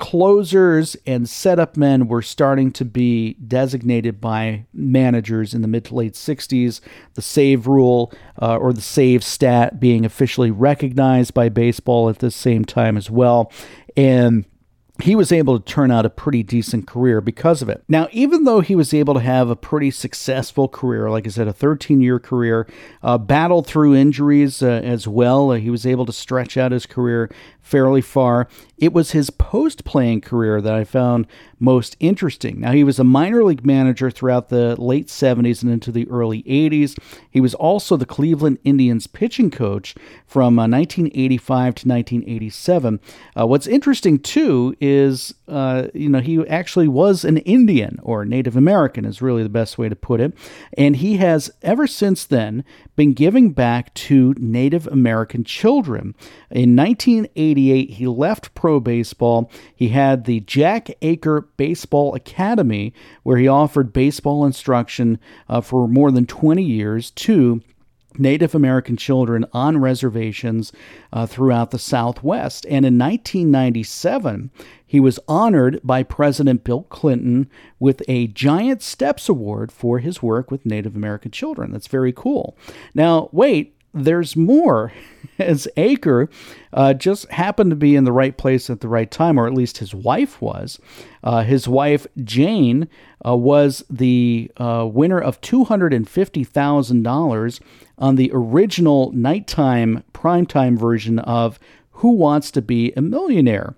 closers and setup men were starting to be designated by managers in the mid to late sixties. The save rule uh, or the save stat being officially recognized by baseball at the same time as well. And he was able to turn out a pretty decent career because of it. Now, even though he was able to have a pretty successful career, like I said, a thirteen-year career, uh, battled through injuries uh, as well, uh, he was able to stretch out his career fairly far. It was his post-playing career that I found most interesting. Now, he was a minor league manager throughout the late seventies and into the early eighties. He was also the Cleveland Indians pitching coach from uh, nineteen eighty-five to nineteen eighty-seven. Uh, what's interesting, too, is, uh, you know, he actually was an Indian, or Native American is really the best way to put it. And he has, ever since then, been giving back to Native American children. In nineteen eighty-eight, he left pro baseball. He had the Jack Aker Baseball Academy, where he offered baseball instruction uh, for more than twenty years to Native American children on reservations uh, throughout the Southwest. And in nineteen ninety-seven, he was honored by President Bill Clinton with a Giant Steps Award for his work with Native American children. That's very cool. Now, wait, there's more, as Aker uh, just happened to be in the right place at the right time, or at least his wife was. Uh, his wife, Jane, uh, was the uh, winner of two hundred fifty thousand dollars on the original nighttime primetime version of Who Wants to Be a Millionaire?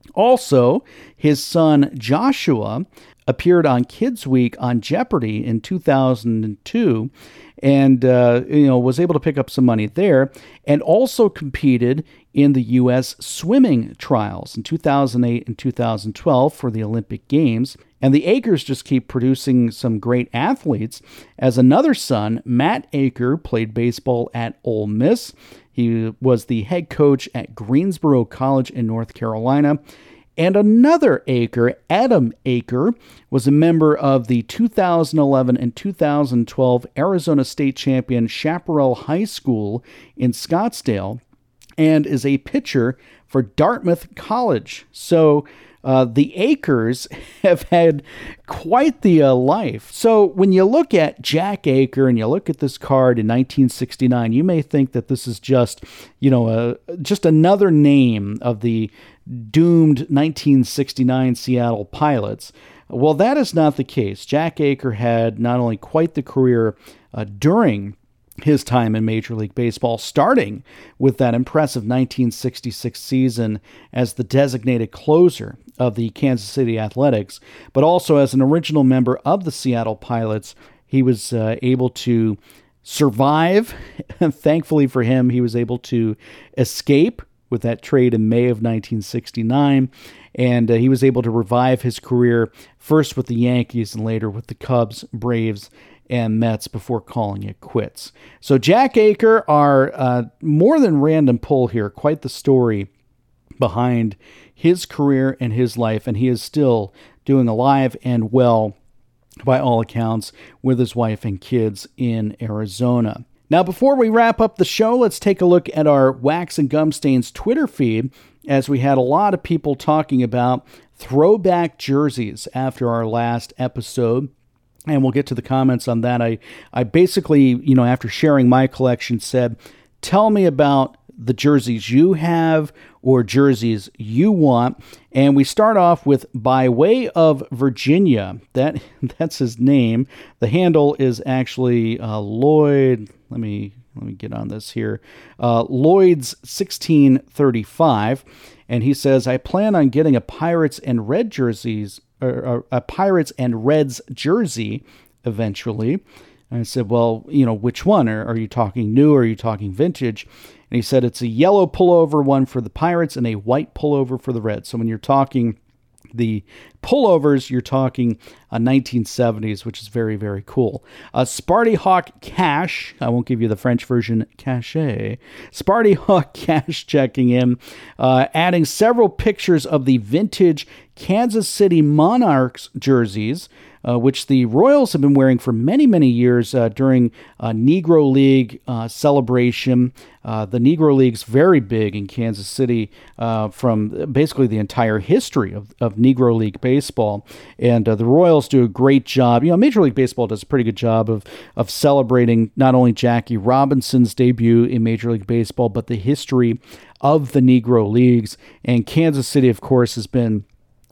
Also, his son, Joshua, appeared on Kids Week on Jeopardy in two thousand two, and uh, you know was able to pick up some money there, and also competed in the U S swimming trials in two thousand eight and two thousand twelve for the Olympic Games. And the Akers just keep producing some great athletes, as another son, Matt Aker, played baseball at Ole Miss. He was the head coach at Greensboro College in North Carolina. And another Aker, Adam Aker, was a member of the two thousand eleven and two thousand twelve Arizona State champion Chaparral High School in Scottsdale, and is a pitcher for Dartmouth College. So uh, the Akers have had quite the uh, life. So when you look at Jack Aker and you look at this card in nineteen sixty-nine, you may think that this is just, you know, a, just another name of the doomed nineteen sixty-nine Seattle Pilots. Well, that is not the case. Jack Aker had not only quite the career uh, during his time in Major League Baseball, starting with that impressive nineteen sixty-six season as the designated closer of the Kansas City Athletics, but also as an original member of the Seattle Pilots. He was uh, able to survive. Thankfully for him, he was able to escape with that trade in May of nineteen sixty-nine, and uh, he was able to revive his career first with the Yankees and later with the Cubs, Braves, and Mets before calling it quits. So Jack Aker, our uh, more than random pull here, quite the story behind his career and his life, and he is still doing alive and well, by all accounts, with his wife and kids in Arizona. Now, before we wrap up the show, let's take a look at our Wax and Gum Stains Twitter feed, as we had a lot of people talking about throwback jerseys after our last episode. And we'll get to the comments on that. I, I basically, you know, after sharing my collection, said, tell me about the jerseys you have or jerseys you want. And we start off with By Way of Virginia. That that's his name. The handle is actually uh, Lloyd. Let me let me get on this here. Uh, Lloyd's sixteen thirty-five, and he says, I plan on getting a Pirates and Red jerseys. Or a Pirates and Reds jersey eventually. And I said, well, you know, which one? Are, are you talking new or are you talking vintage? And he said it's a yellow pullover one for the Pirates and a white pullover for the Reds. So when you're talking the pullovers, you're talking uh, nineteen seventies, which is very, very cool. Uh, Sparty Hawk Cash, I won't give you the French version, cachet. Sparty Hawk Cash checking in, uh, adding several pictures of the vintage Kansas City Monarchs jerseys, uh, which the Royals have been wearing for many, many years uh, during uh, Negro League uh, celebration. Uh, the Negro League's very big in Kansas City uh, from basically the entire history of, of Negro League baseball. And uh, the Royals do a great job. You know, Major League Baseball does a pretty good job of, of celebrating not only Jackie Robinson's debut in Major League Baseball, but the history of the Negro Leagues. And Kansas City, of course, has been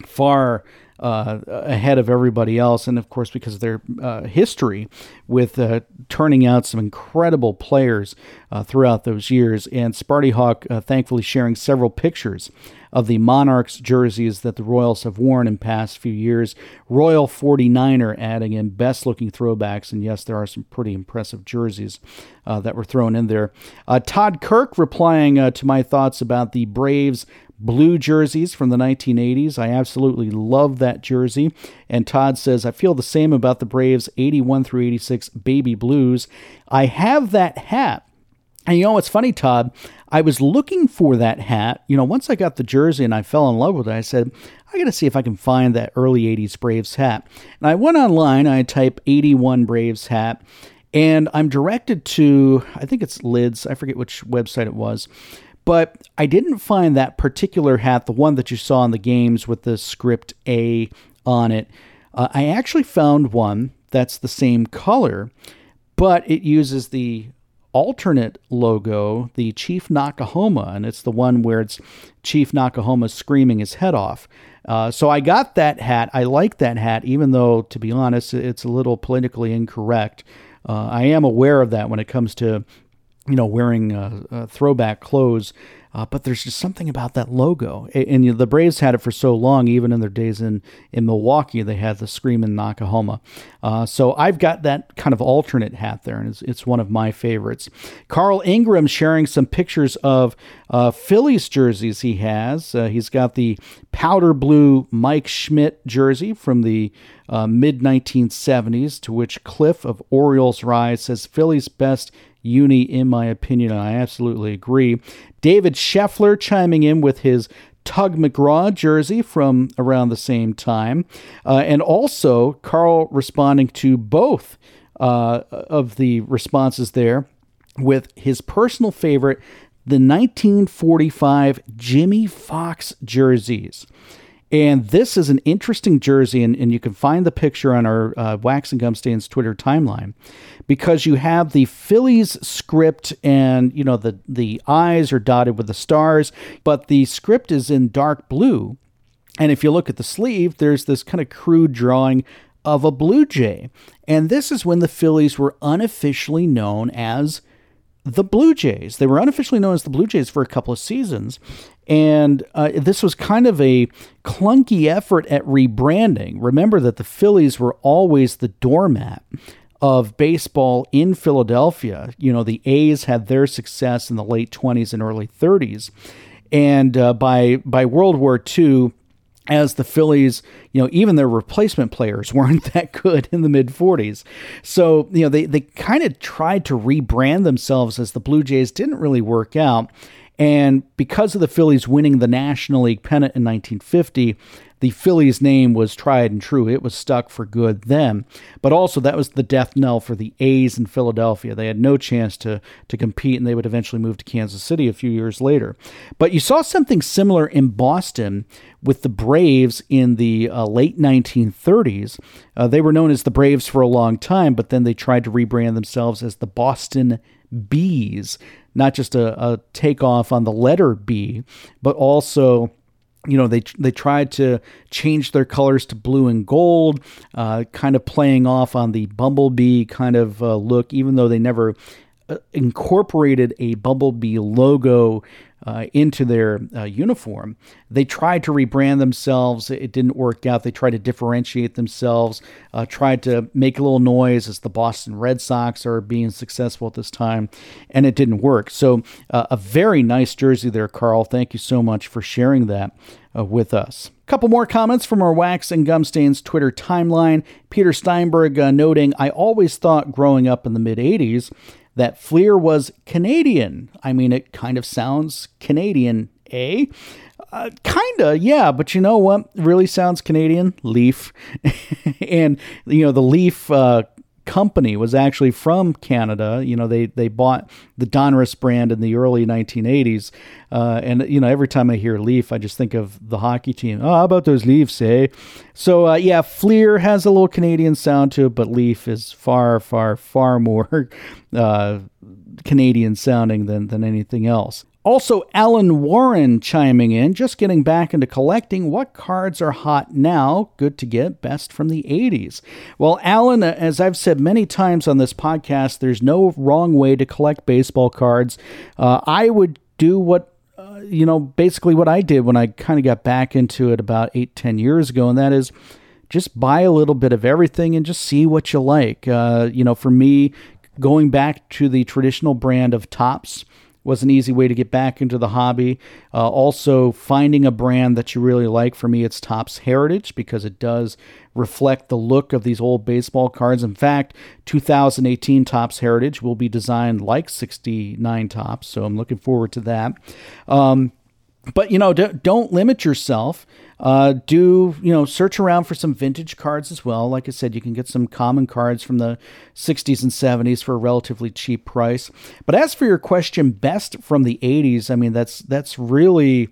far uh, ahead of everybody else, and of course because of their uh, history with uh, turning out some incredible players uh, throughout those years. And Sparty Hawk uh, thankfully sharing several pictures of the Monarchs jerseys that the Royals have worn in past few years. Royal forty-niner adding in best looking throwbacks, and yes, there are some pretty impressive jerseys uh, that were thrown in there. Uh, Todd Kirk replying uh, to my thoughts about the Braves blue jerseys from the nineteen eighties. I absolutely love that jersey. And Todd says, I feel the same about the Braves eighty-one through eighty-six baby blues. I have that hat. And you know what's funny, Todd? I was looking for that hat. You know, once I got the jersey and I fell in love with it, I said, I got to see if I can find that early eighties Braves hat. And I went online, I type eighty-one Braves hat, and I'm directed to, I think it's Lids, I forget which website it was. But I didn't find that particular hat, the one that you saw in the games with the script A on it. Uh, I actually found one that's the same color, but it uses the alternate logo, the Chief Nakahoma, and it's the one where it's Chief Nakahoma screaming his head off. Uh, so I got that hat. I like that hat, even though, to be honest, it's a little politically incorrect. Uh, I am aware of that when it comes to you know, wearing uh, uh, throwback clothes, uh, but there's just something about that logo. And, and you know, the Braves had it for so long, even in their days in, in Milwaukee, they had the Screamin' Nakahoma. Uh, so I've got that kind of alternate hat there, and it's, it's one of my favorites. Carl Ingram sharing some pictures of uh, Phillies jerseys he has. Uh, he's got the powder blue Mike Schmidt jersey from the uh, mid nineteen seventies, to which Cliff of Orioles Rise says Phillies best uni, in my opinion, and I absolutely agree. David Scheffler chiming in with his Tug McGraw jersey from around the same time. Uh, and also Carl responding to both uh, of the responses there with his personal favorite, the nineteen forty-five Jimmy Fox jerseys. And this is an interesting jersey, and, and you can find the picture on our uh, Wax and Gum Stains Twitter timeline, because you have the Phillies script, and you know the the eyes are dotted with the stars, but the script is in dark blue. And if you look at the sleeve, there's this kind of crude drawing of a Blue Jay. And this is when the Phillies were unofficially known as the Blue Jays. They were unofficially known as the Blue Jays for a couple of seasons. And uh, this was kind of a clunky effort at rebranding. Remember that the Phillies were always the doormat of baseball in Philadelphia. You know, the A's had their success in the late twenties and early thirties. And uh, by by World War Two, as the Phillies, you know, even their replacement players weren't that good in the mid-forties. So, you know, they, they kind of tried to rebrand themselves as the Blue Jays. Didn't really work out. And because of the Phillies winning the National League pennant in nineteen fifty, the Phillies name was tried and true. It was stuck for good then. But also that was the death knell for the A's in Philadelphia. They had no chance to, to compete, and they would eventually move to Kansas City a few years later. But you saw something similar in Boston with the Braves in the uh, late nineteen thirties. Uh, they were known as the Braves for a long time, but then they tried to rebrand themselves as the Boston Bees. Not just a, a takeoff on the letter B, but also, you know, they they tried to change their colors to blue and gold, uh, kind of playing off on the Bumblebee kind of uh, look, even though they never uh, incorporated a Bumblebee logo uh, into their uh, uniform. They tried to rebrand themselves. It didn't work out. They tried to differentiate themselves, uh, tried to make a little noise as the Boston Red Sox are being successful at this time, and it didn't work. So uh, a very nice jersey there, Carl. Thank you so much for sharing that uh, with us. A couple more comments from our Wax and Gum Stains Twitter timeline. Peter Steinberg uh, noting, I always thought growing up in the mid-eighties that Fleer was Canadian. I mean, it kind of sounds Canadian, eh? Uh, kinda, yeah, but you know what really sounds Canadian? Leaf. And, you know, the Leaf uh, company was actually from Canada. You know, they, they bought the Donruss brand in the early nineteen eighties. Uh, and, you know, every time I hear Leaf, I just think of the hockey team. Oh, how about those Leafs, eh? So, uh, yeah, Fleer has a little Canadian sound to it, but Leaf is far, far, far more uh, Canadian sounding than, than anything else. Also, Alan Warren chiming in, just getting back into collecting. What cards are hot now? Good to get, best from the eighties. Well, Alan, as I've said many times on this podcast, there's no wrong way to collect baseball cards. Uh, I would do what, uh, you know, basically what I did when I kind of got back into it about eight, ten years ago, and that is just buy a little bit of everything and just see what you like. Uh, you know, for me, going back to the traditional brand of Topps was an easy way to get back into the hobby. Uh, also, finding a brand that you really like. For me, it's Topps Heritage, because it does reflect the look of these old baseball cards. In fact, two thousand eighteen Topps Heritage will be designed like sixty-nine Topps, so I'm looking forward to that. Um, But, you know, don't, don't limit yourself. Uh, do, you know, search around for some vintage cards as well. Like I said, you can get some common cards from the sixties and seventies for a relatively cheap price. But as for your question, best from the eighties, I mean, that's that's really,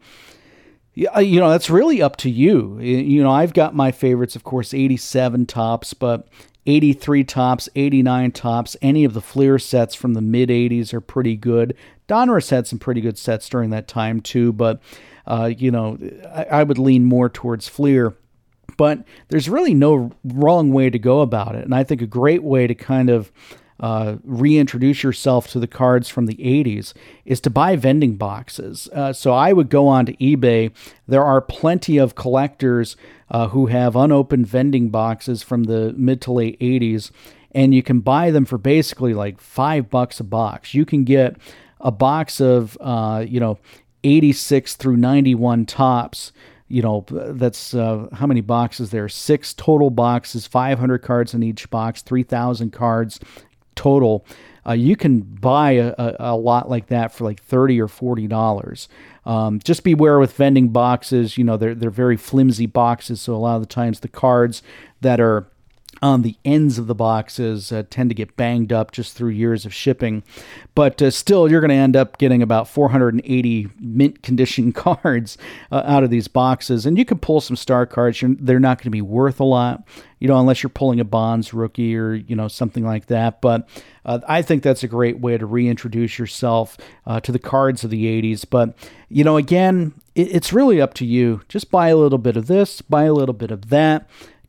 you know, that's really up to you. You know, I've got my favorites, of course, eighty-seven Topps, but eighty-three Topps, eighty-nine Topps, any of the Fleer sets from the mid-eighties are pretty good. Donruss had some pretty good sets during that time too, but, uh, you know, I, I would lean more towards Fleer. But there's really no wrong way to go about it, and I think a great way to kind of uh, reintroduce yourself to the cards from the eighties is to buy vending boxes. Uh, so I would go on to eBay. There are plenty of collectors uh, who have unopened vending boxes from the mid to late eighties, and you can buy them for basically like five bucks a box. You can get a box of, uh, you know, eighty-six through ninety-one Topps. You know, that's uh, how many boxes there? Six total boxes, five hundred cards in each box, three thousand cards total. Uh, you can buy a, a, a lot like that for like thirty or forty dollars. Um, just beware with vending boxes. You know, they're, they're very flimsy boxes, so a lot of the times the cards that are on the ends of the boxes uh, tend to get banged up just through years of shipping. But uh, still, you're going to end up getting about four hundred eighty mint condition cards uh, out of these boxes. And you can pull some star cards. You're, they're not going to be worth a lot, you know, unless you're pulling a Bonds rookie or, you know, something like that. But uh, I think that's a great way to reintroduce yourself uh, to the cards of the eighties. But, you know, again, it, it's really up to you. Just buy a little bit of this, buy a little bit of that.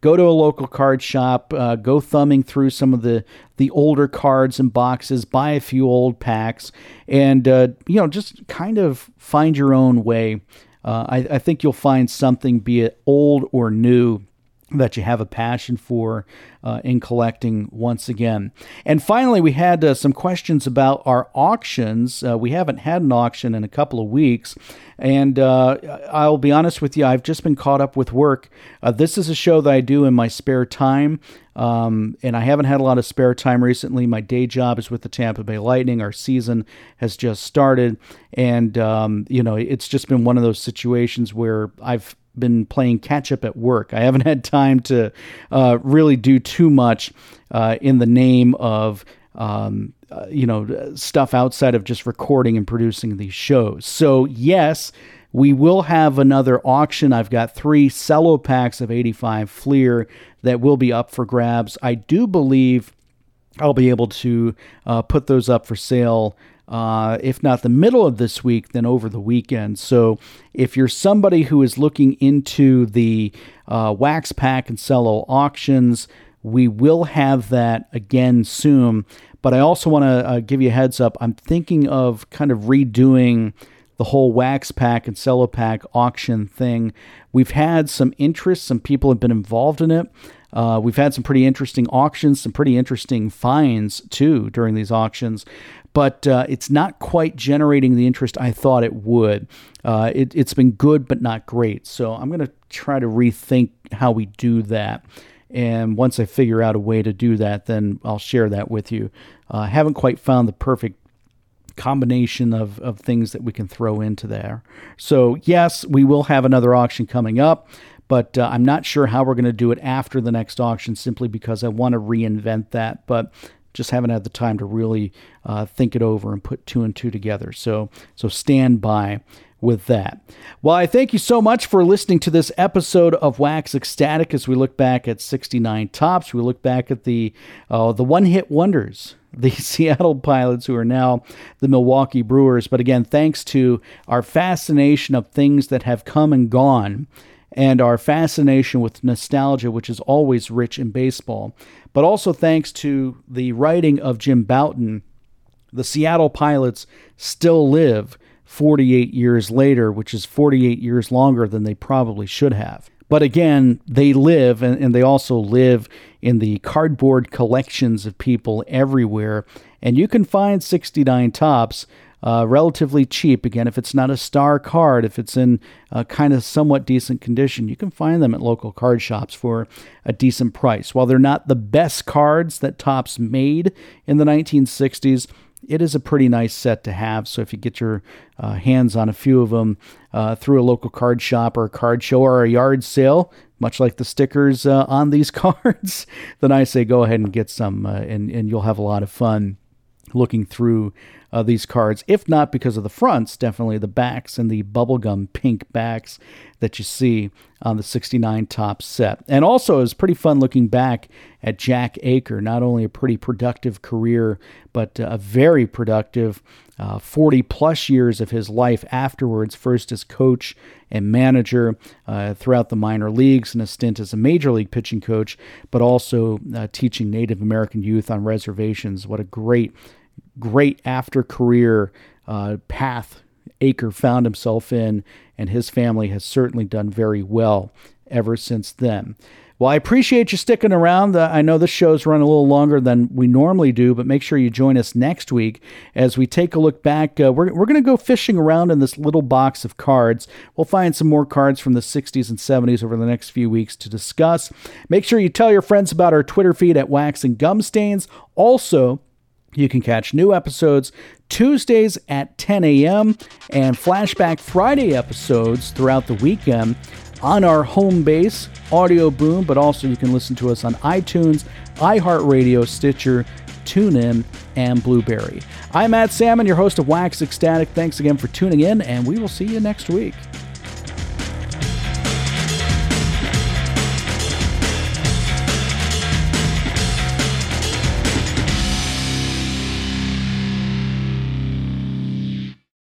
go to a local card shop, uh, go thumbing through some of the, the older cards and boxes, buy a few old packs, and, uh, you know, just kind of find your own way. Uh, I, I think you'll find something, be it old or new, that you have a passion for uh, in collecting once again. And finally, we had uh, some questions about our auctions. Uh, we haven't had an auction in a couple of weeks. And uh, I'll be honest with you, I've just been caught up with work. Uh, this is a show that I do in my spare time. Um, and I haven't had a lot of spare time recently. My day job is with the Tampa Bay Lightning. Our season has just started. And, um, you know, it's just been one of those situations where I've been playing catch up at work. I haven't had time to uh, really do too much uh, in the name of, um, uh, you know, stuff outside of just recording and producing these shows. So yes, we will have another auction. I've got three cello packs of eighty-five Fleer that will be up for grabs. I do believe I'll be able to uh, put those up for sale Uh, if not the middle of this week, then over the weekend. So if you're somebody who is looking into the uh, wax pack and cello auctions, we will have that again soon. But I also want to uh, give you a heads up. I'm thinking of kind of redoing the whole wax pack and cello pack auction thing. We've had some interest. Some people have been involved in it. Uh, we've had some pretty interesting auctions, some pretty interesting finds, too, during these auctions. But uh, it's not quite generating the interest I thought it would. Uh, it, it's been good, but not great. So I'm going to try to rethink how we do that. And once I figure out a way to do that, then I'll share that with you. I uh, haven't quite found the perfect combination of, of things that we can throw into there. So yes, we will have another auction coming up, but uh, I'm not sure how we're going to do it after the next auction, simply because I want to reinvent that, but just haven't had the time to really uh, think it over and put two and two together. So, so stand by with that. Well, I thank you so much for listening to this episode of Wax Ecstatic as we look back at sixty-nine Topps. We look back at the uh, the one-hit wonders, the Seattle Pilots, who are now the Milwaukee Brewers. But again, thanks to our fascination of things that have come and gone, and our fascination with nostalgia, which is always rich in baseball. But also thanks to the writing of Jim Bouton, the Seattle Pilots still live forty-eight years later, which is forty-eight years longer than they probably should have. But again, they live, and, and they also live in the cardboard collections of people everywhere. And you can find sixty-nine Topps Uh, relatively cheap. Again, if it's not a star card, if it's in uh, kind of somewhat decent condition, you can find them at local card shops for a decent price. While they're not the best cards that Topps made in the nineteen sixties, it is a pretty nice set to have. So if you get your uh, hands on a few of them uh, through a local card shop or a card show or a yard sale, much like the stickers uh, on these cards, then I say go ahead and get some, uh, and, and you'll have a lot of fun looking through uh, these cards, if not because of the fronts, definitely the backs and the bubblegum pink backs that you see on the sixty-nine Topps set. And also, it was pretty fun looking back at Jack Aker, not only a pretty productive career, but a very productive uh, forty plus years of his life afterwards, first as coach and manager uh, throughout the minor leagues and a stint as a major league pitching coach, but also uh, teaching Native American youth on reservations. What a great, great after-career uh, path Aker found himself in, and his family has certainly done very well ever since then. Well, I appreciate you sticking around. Uh, I know this show's run a little longer than we normally do, but make sure you join us next week as we take a look back. Uh, we're we're going to go fishing around in this little box of cards. We'll find some more cards from the sixties and seventies over the next few weeks to discuss. Make sure you tell your friends about our Twitter feed at Wax and Gumstains. Also, you can catch new episodes Tuesdays at ten a.m. and Flashback Friday episodes throughout the weekend on our home base, Audio Boom, but also you can listen to us on iTunes, iHeartRadio, Stitcher, TuneIn, and Blueberry. I'm Matt Salmon, your host of Wax Ecstatic. Thanks again for tuning in, and we will see you next week.